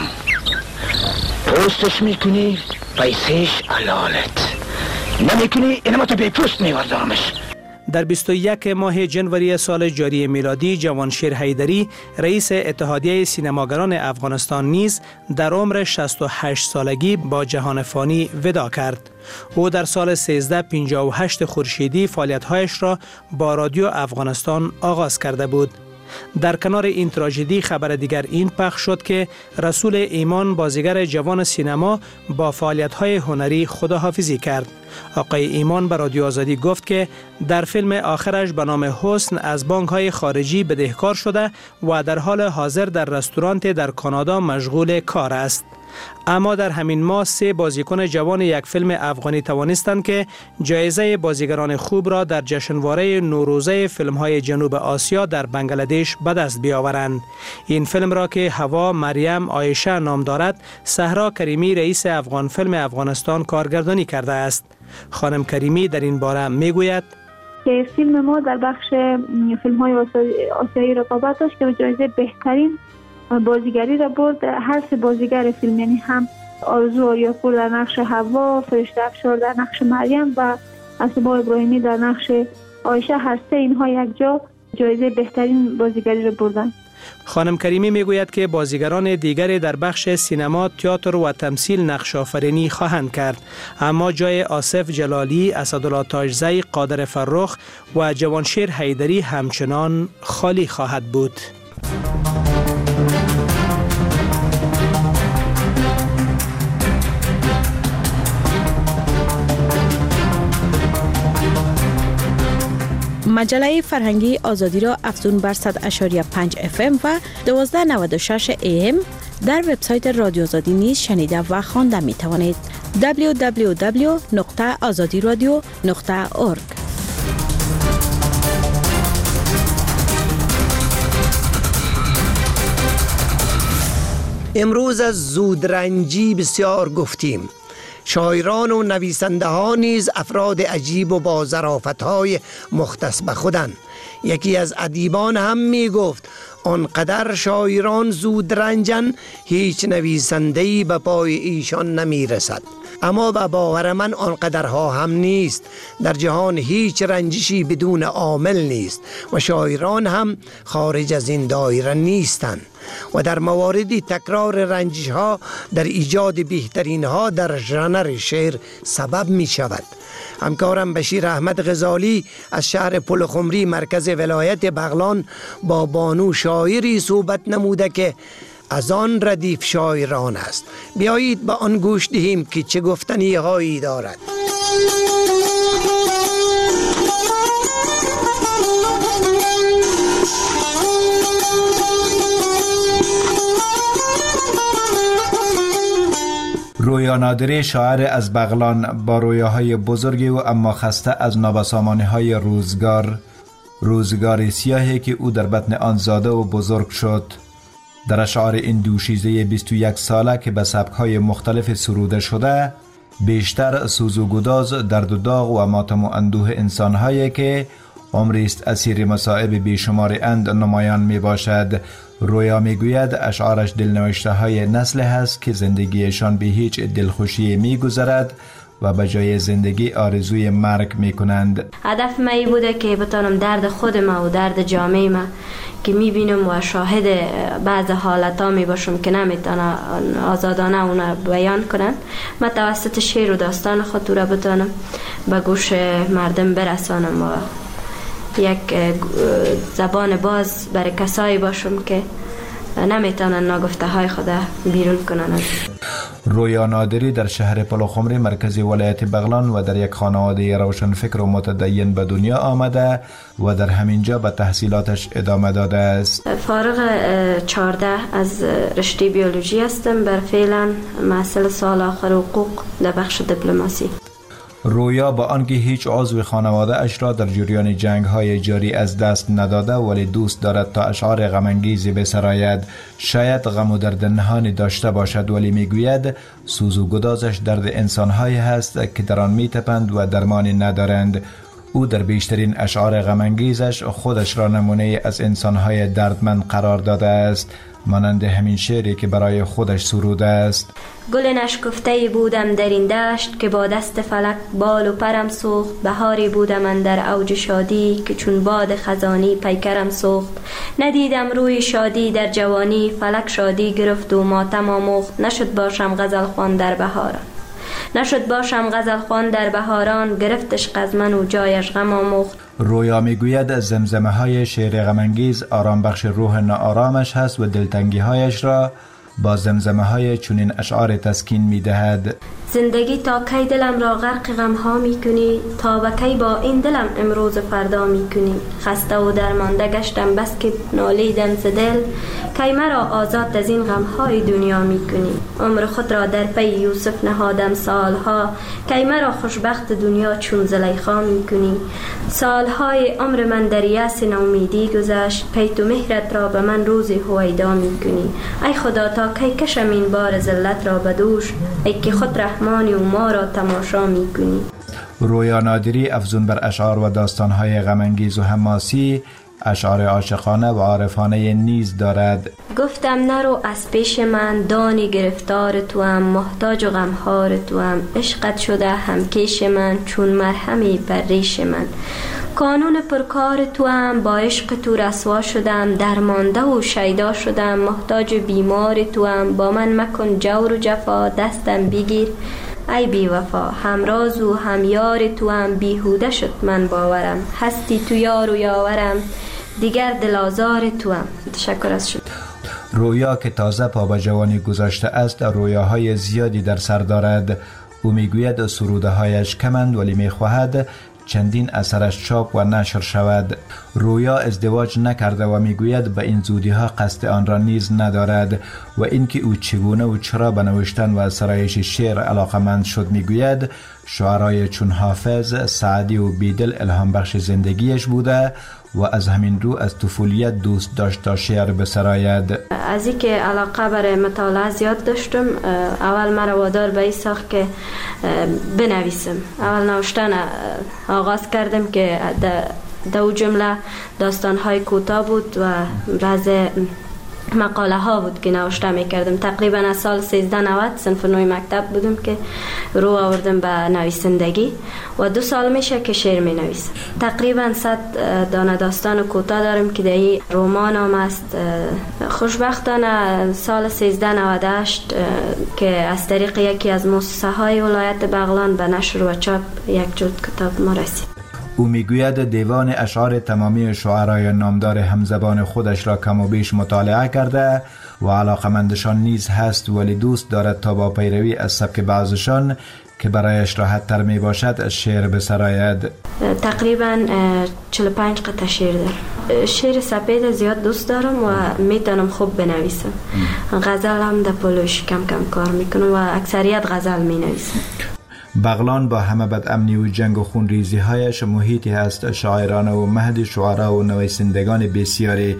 پوستش میکنی پیسش علالت، نمیکنی اینما تو بی پوست میوردمش. در بیست و یک ماه جنوری سال جاری میلادی جوانشیر حیدری رئیس اتحادیه سینماگران افغانستان نیز در عمر شصت و هشت سالگی با جهان فانی وداع کرد. او در سال سیزده پنجاه و هشت خورشیدی فعالیت‌هایش را با رادیو افغانستان آغاز کرده بود. در کنار این تراژدی خبر دیگر این پخش شد که رسول ایمان بازیگر جوان سینما با فعالیت‌های هنری خداحافظی کرد. آقای ایمان به رادیو آزادی گفت که در فیلم آخرش به نام حسن از بانک‌های خارجی بدهکار شده و در حال حاضر در رستورانت در کانادا مشغول کار است. اما در همین ماه سه بازیکن جوان یک فیلم افغانی توانستند که جایزه بازیگران خوب را در جشنواره نوروزه فیلم‌های جنوب آسیا در بنگلادش به دست بیاورند. این فیلم را که هوا مریم عایشه نام دارد، صحرا کریمی رئیس افغان فیلم افغانستان کارگردانی کرده است. خانم کریمی در این باره میگوید که فیلم ما در بخش فیلم‌های آسیایی رقابت داشت که جایزه بهترین بازیگری را برد. هر سه بازیگر فیلم، یعنی هم آرزو آریاپور در نقش هوا، فرشته افشار در نقش مریم و اسبا ابراهیمی در نقش عایشه، هر سه اینها یک جا جایزه بهترین بازیگری را بردند. خانم کریمی میگوید که بازیگران دیگری در بخش سینما، تئاتر و تمثیل نقش آفرینی خواهند کرد، اما جای آصف جلالی، اسدالله تاجزی، قادر فرخ و جوانشیر حیدری همچنان خالی خواهد بود. مجله فرهنگی آزادی را افزون بر صد و شش و پنج اف ام و دوازده نود و شش ای ام در وبسایت رادیو آزادی نیز شنیده و خوانده می توانید. دبلیو دبلیو دبلیو نقطه آزادی رادیو نقطه اورگ. امروز از زودرنجی بسیار گفتیم. شاعران و نویسنده ها نیز افراد عجیب و با ظرافت‌های مختص به خودند. یکی از ادیبان هم می گفت آنقدر شاعران زودرنجن هیچ نویسنده‌ای به پای ایشان نمی رسد. اما به باور من آنقدرها هم نیست. در جهان هیچ رنجشی بدون عامل نیست و شاعران هم خارج از این دایره نیستند و در مواردی تکرار رنجش ها در ایجاد بهترین ها در ژانر شعر سبب می شود. همکارم بشیر احمد غزالی از شهر پلخمری مرکز ولایت بغلان با بانو شاعری صحبت نموده که از آن ردیف شاعران است. بیایید به آن گوش دهیم که چه گفتنی هایی دارد. رویا نادری شاعر از بغلان با رویاهای بزرگی و اما خسته از نابسامانی های روزگار، روزگار سیاهی که او در بطن آن زاده و بزرگ شد، در اشعار این دوشیزه بیست و یک ساله که به سبک‌های مختلف سروده شده، بیشتر سوز و گداز، درد و داغ و ماتم و اندوه انسان‌هایی که عمری است اسیر مصائب بیشمار اند نمایان می باشد. رویا می گوید اشعارش دلنوشته های نسل هست که زندگیشان به هیچ دلخوشی می گذرد و به جای زندگی آرزوی مرگ می کنند. هدف من ای بوده که بتانم درد خود ما و درد جامعه ما که می بینم و شاهد بعض حالتا می باشم که نمیتونه آزادانه اون بیان کنن، من توسط شعر و داستان خود را بتانم به گوش مردم برسانم و یک زبان باز برای کسایی باشم که نمیتونن ناگفته های خود بیرون کنن. رویا نادری در شهر پلوخمری مرکزی ولایت بغلان و در یک خانواده روشنفکر و متدین به دنیا آمده و در همینجا به تحصیلاتش ادامه داده است. فارغ چهارده از رشته بیولوژی هستم، بر فعلا محصل سال آخر حقوق در بخش دیپلماسی. رویا با آنکه هیچ عضو خانواده اش را در جریان جنگ های جاری از دست نداده ولی دوست دارد تا اشعار غمانگیزی بسراید. شاید غم و درد نهانی داشته باشد ولی میگوید سوز و گدازش درد انسانهایی هست که در آن میتپند و درمانی ندارند. او در بیشترین اشعار غمانگیزش خودش را نمونه از انسانهای دردمند قرار داده است، مانند همین شعری که برای خودش سروده است. گل نشکفته بودم در این دشت که با دست فلک بال و پرم سوخت، بهاری بودم من در اوج شادی که چون باد خزانی پیکرم سوخت. ندیدم روی شادی در جوانی، فلک شادی گرفت و ماتم آموخت. نشد باشم غزل خوان در بهاران، نشد باشم غزل خوان در بهاران، گرفتش قزمن و جایش غم آموخت. رویا میگوید زمزمه های شعر غمانگیز آرام بخش روح ناآرامش هست و دلتنگی هایش را با زمزمه های چنین اشعار تسکین میدهد. زندگی تا کی دلم را غرق غم ها می کنی، تا به کی با این دلم امروز فردا می کنی. خسته و درمانده گشتم بس که نالیدم ز دل، کی مرا آزاد از این غم های دنیا می کنی. عمر خود را در پی یوسف نهادم سالها، کی مرا خوشبخت دنیا چون زلیخا می کنی. سالهای عمر من در یأس نومیدی گذشت، پی تو مهرت را به من روزی هویدا می کنی. ای خدا تا کی کشم این بار ذلت را به دوش، ای که خود رحمانی و ما را تماشا می کنی. رویا نادری افزون بر اشعار و داستانهای غمانگیز و حماسی اشعار عاشقانه و عارفانه نیز دارد. گفتم نرو از پیش من، دانی گرفتار تو هم، محتاج و غمخوار تو هم. عشقت شده همکیش من، چون مرهمی بر ریش من. کانون پرکار تو هم، با عشق تو رسوا شدم. درمانده و شیدا شدم، محتاج و بیمار تو هم. با من مکن جور و جفا، دستم بگیر ای بی وفا. همراز و همیار تو هم، بیهوده شد من باورم. هستی تو یار و یاورم، دیگر دلازار تو هم. تشکر از شد. رویا که تازه پا به جوانی گذاشته است رویاهای زیادی در سر دارد. او میگوید سروده هایش کمند ولی میخواهد چندین اثرش چاپ و نشر شود. رویا ازدواج نکرده و میگوید به این زودی ها قصد آن را نیز ندارد و اینکه او چگونه و چرا به نوشتن و سرایش شعر علاقمند شد میگوید شعرای چون حافظ، سعدی و بیدل الهام بخش زندگیش بوده و از همین رو از طفولیت دوست داشت تا شعر بسراید. از اینکه علاقه برای مطالعه زیاد داشتم، اول مرا وادار به این ساخت که بنویسم. اول نوشتن آغاز کردم که دو جمله داستان‌های کوتاه بود و بعض مقاله ها بود که نوشته می کردم. تقریبا از سال سیزده نود صنف نوی مکتب بودم که رو آوردم به نویسندگی و دو سال میشه که شعر می نویسم. تقریبا صد دانه داستان کوتاه دارم که در رمان هم است. خوشبختانه سال سیزده نود و هشت که از طریق یکی از مؤسسه های ولایت بغلان به نشر و چاپ یک جلد کتاب ما رسید. او میگوید دیوان اشعار تمامی شعرای نامدار همزبان خودش را کم و بیش مطالعه کرده و علاقمندشان نیز هست ولی دوست دارد تا با پیروی از سبک بعضشان که برایش راحت تر می باشد از شعر بسراید. تقریبا چهل و پنج قطعه شعر دارم. شعر سپید زیاد دوست دارم و میتونم خوب بنویسم. غزل هم در پلوش کم کم کار میکنم و اکثریت غزل می نویسم. بغلان با همه بدامنی و جنگ و خونریزی هایش محیطی است شاعران و مهد شعرا و نویسندگان بسیاری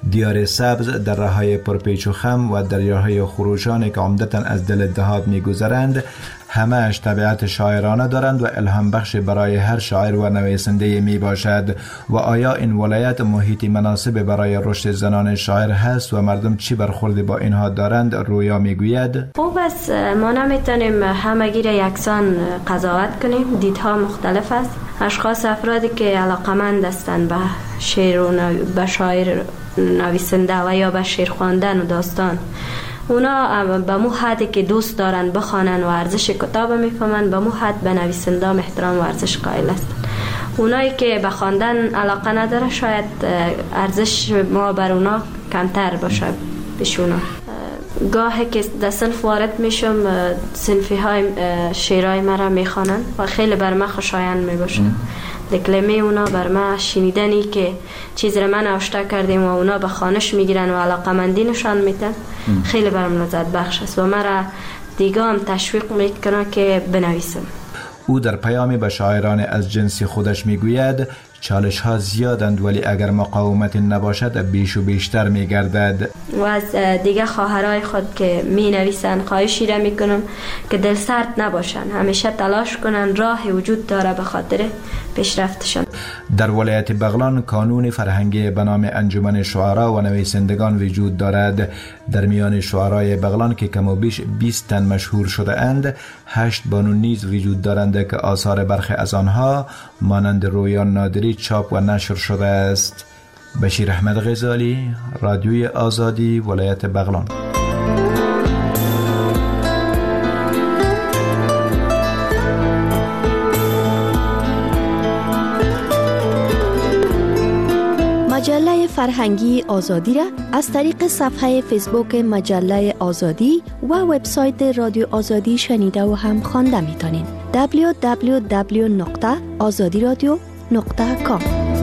دیار سبز، دره‌های پرپیچ و خم و دریاهای خروشان که عمدتاً از دل دهات می‌گذرند، همه‌اش طبیعت شاعرانه دارند و الهام بخش برای هر شاعر و نویسنده می باشد. و آیا این ولایت محیطی مناسب برای رشد زنان شاعر هست و مردم چی برخورد با اینها دارند؟ رویا میگوید خوب است، ما نمیتونیم همگی را یکسان قضاوت کنیم، دیدها مختلف است. اشخاص افرادی که علاقمند هستند به شعر و نو... به شاعر نویسنده و یا به شعر خواندن و داستان، اونا به مو حدی که دوست دارن بخوانن و ارزش کتاب میفهمن، به مو حد به نویسنده احترام و ارزش قائل هستن. اونایی که به خواندن علاقه نداره شاید ارزش ما بر اونا کمتر باشه بشونا. گاهی که در صنف وارد میشم صنفی های شعرهای مرا میخوانن و خیلی بر من خوشایند میباشه. کلمه اونا بر ما شنیدنی که چیز را من آشنا کردیم و اونا به خوانش میگیرن و علاقمندی نشان میدن خیلی برام لذت بخش است و مرا دیگه هم تشویق میکنه که بنویسم. او در پیامی به شاعران از جنس خودش میگوید چالش ها زیادند ولی اگر مقاومت نباشد بیش و بیشتر میگردد. و از دیگه خواهرای خود که می نویسن خواهشی را میکنم که دل سرد نباشن، همیشه تلاش کنن، راه وجود داره به خاطر پیشرفتشان. در ولایت بغلان کانون فرهنگی به نام انجمن شعرا و نویسندگان وجود دارد. در میان شعرای بغلان که کم و بیش بیست تن مشهور شده اند، هشت بانو نیز وجود دارند که آثار برخی از آنها مانند رویا نادری چاپ و نشر شده است. بشیر احمد غزالی، رادیوی آزادی، ولایت بغلان. مجله فرهنگی آزادی را از طریق صفحه فیسبوک مجله آزادی و وبسایت رادیو آزادی شنیده و هم خوانده میتونید. دبلیو دبلیو دبلیو نقطه آزادی رادیو نقطه کام.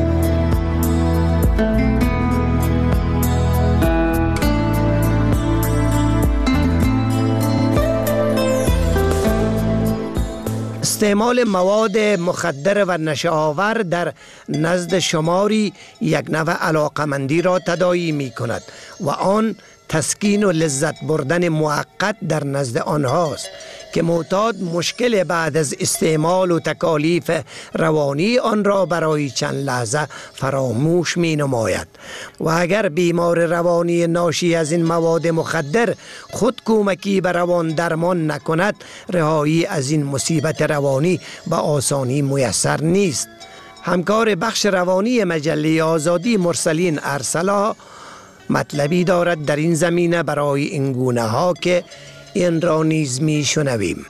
استعمال مواد مخدر و نشه‌آور در نزد شماری یک نوع علاقمندی را تداعی می کند و آن تسکین و لذت بردن موقت در نزد آنهاست که معتاد مشکل بعد از استعمال و تکالیف روانی آن را برای چند لحظه فراموش می نماید و اگر بیمار روانی ناشی از این مواد مخدر خود کمکی به روان درمان نکند، رهایی از این مصیبت روانی به آسانی میسر نیست. همکار بخش روانی مجله آزادی مرسلین ارسلا مطلبی دارد در این زمینه برای این گونه ها که این را نیز می شنویم.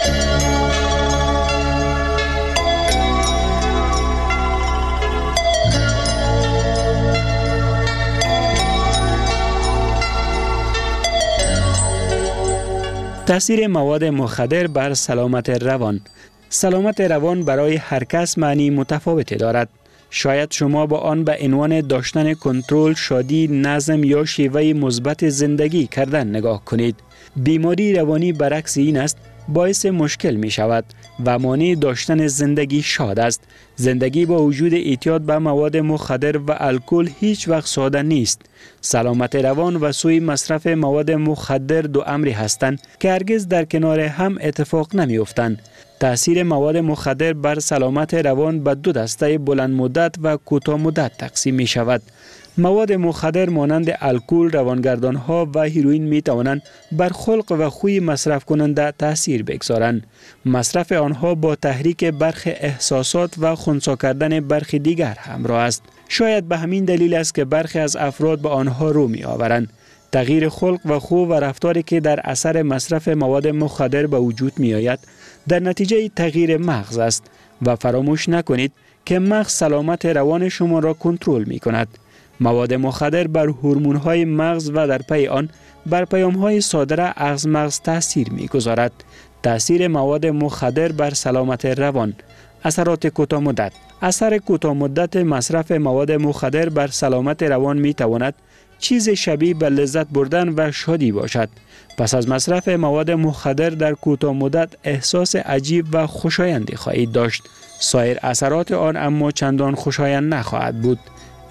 تأثیر مواد مخدر بر سلامت روان. سلامت روان برای هر کس معنی متفاوتی دارد. شاید شما با آن به عنوان داشتن کنترل، شادی، نظم یا شیوه مثبت زندگی کردن نگاه کنید. بیماری روانی برعکس این است، باعث مشکل می شود و مانع داشتن زندگی شاد است. زندگی با وجود اعتیاد به مواد مخدر و الکل هیچ وقت ساده نیست. سلامت روان و سوی مصرف مواد مخدر دو امری هستند که هرگز در کنار هم اتفاق نمی افتند. تأثیر مواد مخدر بر سلامت روان به دو دسته بلند مدت و کوتاه مدت تقسیم می شود. مواد مخدر مانند الکل، روانگردان ها و هیروئین می توانند بر خلق و خوی مصرف کننده تأثیر بگذارند. مصرف آنها با تحریک برخی احساسات و خنثی کردن برخی دیگر همراه است. شاید به همین دلیل است که برخی از افراد به آنها رو می آورند. تغییر خلق و خو و رفتاری که در اثر مصرف مواد مخدر به وجود می آید در نتیجه تغییر مغز است و فراموش نکنید که مغز سلامت روان شما را کنترل می کند. مواد مخدر بر هورمون‌های مغز و در پی آن بر پیام‌های صادره از مغز تأثیر می‌گذارد. تأثیر مواد مخدر بر سلامت روان. اثرات کوتاه مدت. اثر کوتاه مدت مصرف مواد مخدر بر سلامت روان می‌تواند چیز شبیه به لذت بردن و شادی باشد. پس از مصرف مواد مخدر در کوتاه مدت احساس عجیب و خوشایندی خواهید داشت. سایر اثرات آن اما چندان خوشایند نخواهد بود.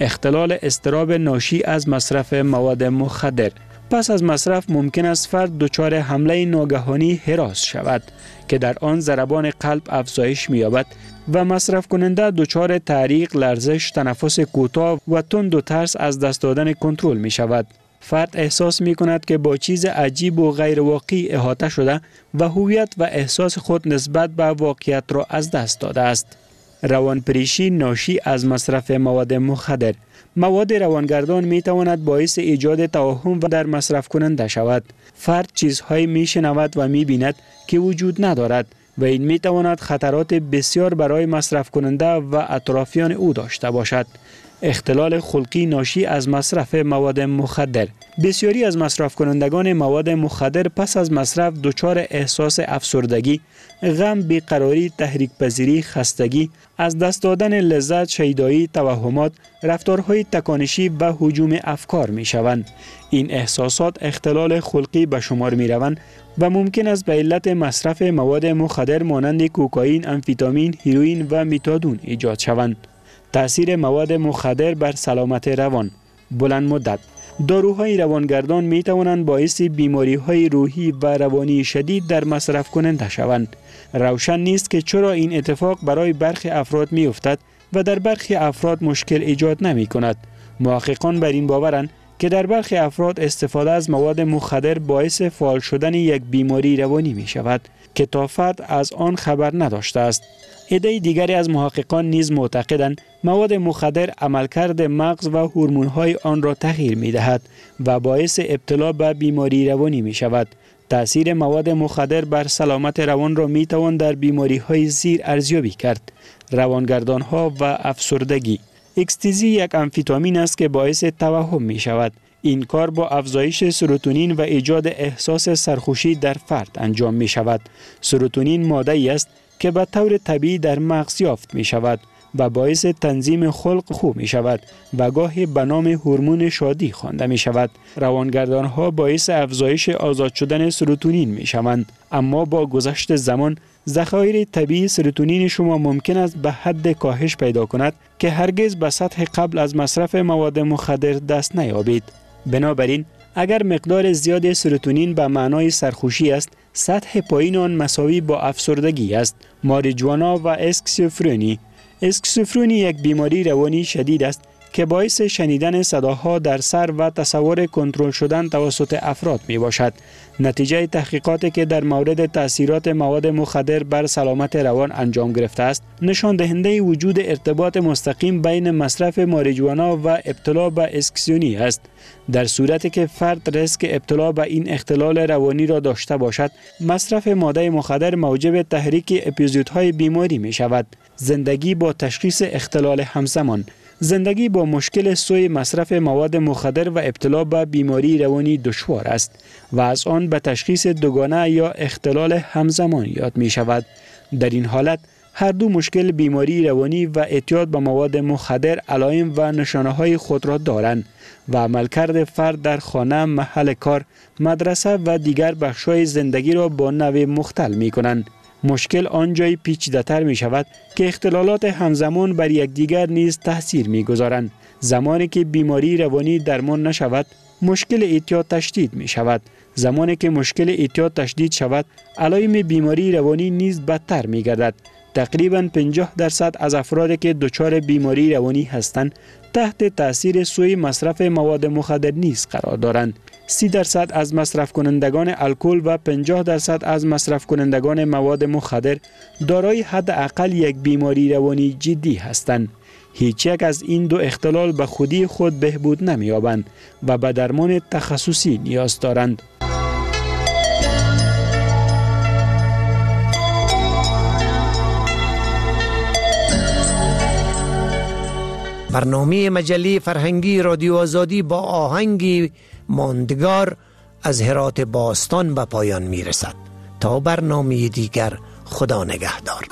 اختلال اضطراب ناشی از مصرف مواد مخدر. پس از مصرف ممکن است فرد دچار حمله ناگهانی هراس شود که در آن ضربان قلب افزایش می‌یابد و مصرف کننده دچار تعریق، لرزش، تنفس کوتاه و تند و ترس از دست دادن کنترل می شود. فرد احساس می کند که با چیز عجیب و غیر واقعی احاطه شده و هویت و احساس خود نسبت به واقعیت را از دست داده است. روانپریشی ناشی از مصرف مواد مخدر. مواد روانگردان می تواند باعث ایجاد توهم و در مصرف کننده شود. فرد چیزهایی می شنود و می بیند که وجود ندارد و این می تواند خطرات بسیار برای مصرف کننده و اطرافیان او داشته باشد. اختلال خلقی ناشی از مصرف مواد مخدر. بسیاری از مصرف کنندگان مواد مخدر پس از مصرف دچار احساس افسردگی، غم، بیقراری، تحریک پذیری، خستگی، از دست دادن لذت، شیدایی، توهمات، رفتارهای تکانشی و هجوم افکار می شوند. این احساسات اختلال خلقی به شمار می روند و ممکن است به علت مصرف مواد مخدر مانند کوکائین، امفیتامین، هیروئین و متادون ایجاد شوند. تأثیر مواد مخدر بر سلامت روان. بلند مدت داروهای روانگردان می توانند باعث بیماری‌های روحی و روانی شدید در مصرف کننده شوند. روشن نیست که چرا این اتفاق برای برخی افراد می افتد و در برخی افراد مشکل ایجاد نمی کند. محققان بر این باورند که در برخی افراد استفاده از مواد مخدر باعث فعال شدن یک بیماری روانی می شود که تا فرد از آن خبر نداشته است. عده دیگری از محققان نیز معتقدند مواد مخدر عملکرد مغز و هورمون‌های آن را تغییر می‌دهد و باعث ابتلا به بیماری روانی می‌شود. تأثیر مواد مخدر بر سلامت روان را می‌توان در بیماری‌های زیر ارزیابی کرد: روانگردان‌ها و افسردگی. اکستازی یک امفیتامین است که باعث توهم می‌شود. این کار با افزایش سروتونین و ایجاد احساس سرخوشی در فرد انجام می‌شود. سروتونین ماده‌ای است که به طور طبیعی در مغز یافت می شود و باعث تنظیم خلق خوب می شود و گاهی به نام هورمون شادی خوانده می شود. روانگردان ها باعث افزایش آزاد شدن سروتونین می شوند، اما با گذشت زمان ذخایر طبیعی سروتونین شما ممکن است به حد کاهش پیدا کند که هرگز به سطح قبل از مصرف مواد مخدر دست نیابید. بنابراین اگر مقدار زیاد سروتونین به معنای سرخوشی است، سطح پایین آن مساوی با افسردگی است. ماریجوانا و اسکیزوفرنی. اسکیزوفرنی یک بیماری روانی شدید است که باعث شنیدن صداها در سر و تصور کنترل شدن توسط افراد می باشد. نتیجه تحقیقاتی که در مورد تأثیرات مواد مخدر بر سلامت روان انجام گرفته است، نشان دهنده وجود ارتباط مستقیم بین مصرف ماریجوانا و ابتلا به اسکیزوفرنی است. در صورتی که فرد ریسک ابتلا به این اختلال روانی را داشته باشد، مصرف ماده مخدر موجب تحریک اپیزودهای بیماری می شود. زندگی با تشخیص اختلال همزمان. زندگی با مشکل سوی مصرف مواد مخدر و ابتلا به بیماری روانی دشوار است و از آن به تشخیص دوگانه یا اختلال همزمان یاد می شود. در این حالت هر دو مشکل بیماری روانی و اعتیاد به مواد مخدر علائم و نشانه‌های خود را دارند و عملکرد فرد در خانه، محل کار، مدرسه و دیگر بخش‌های زندگی را با نوع مختل می‌کنند. مشکل آنجای پیچیده‌تر می شود که اختلالات همزمان بر یکدیگر نیز تاثیر می‌گذارند. زمانی که بیماری روانی درمان نشود، مشکل اعتیاد تشدید می شود. زمانی که مشکل اعتیاد تشدید شود، علائم بیماری روانی نیز بدتر می گردد. تقریباً پنجاه درصد از افرادی که دچار بیماری روانی هستند، تحت تأثیر سوی مصرف مواد مخدر نیز قرار دارند. سی درصد از مصرف کنندگان الکل و پنجاه درصد از مصرف کنندگان مواد مخدر دارای حداقل یک بیماری روانی جدی هستند. هیچ یک از این دو اختلال به خودی خود بهبود نمی‌یابند و به درمان تخصصی نیاز دارند. برنامه مجله فرهنگی رادیو آزادی با آهنگی ماندگار از هرات باستان به پایان می رسد. تا برنامه دیگر، خدا نگهدار.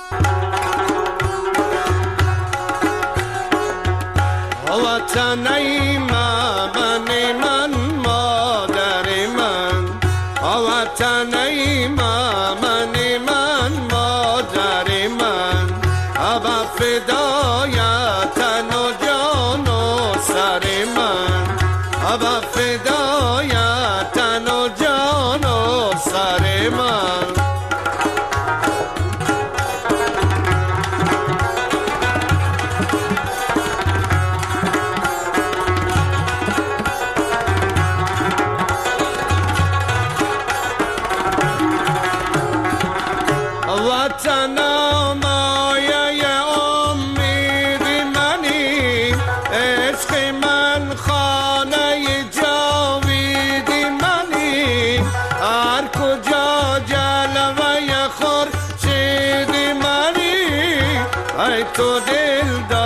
وطنی من من مادر من، وطنی من من مادر من، ابا فدایت و جان و وطنم آیه امیدی منی، عشق من خانه جاویدی منی، هر کجا جلوه خورشیدی منی، ای تو دل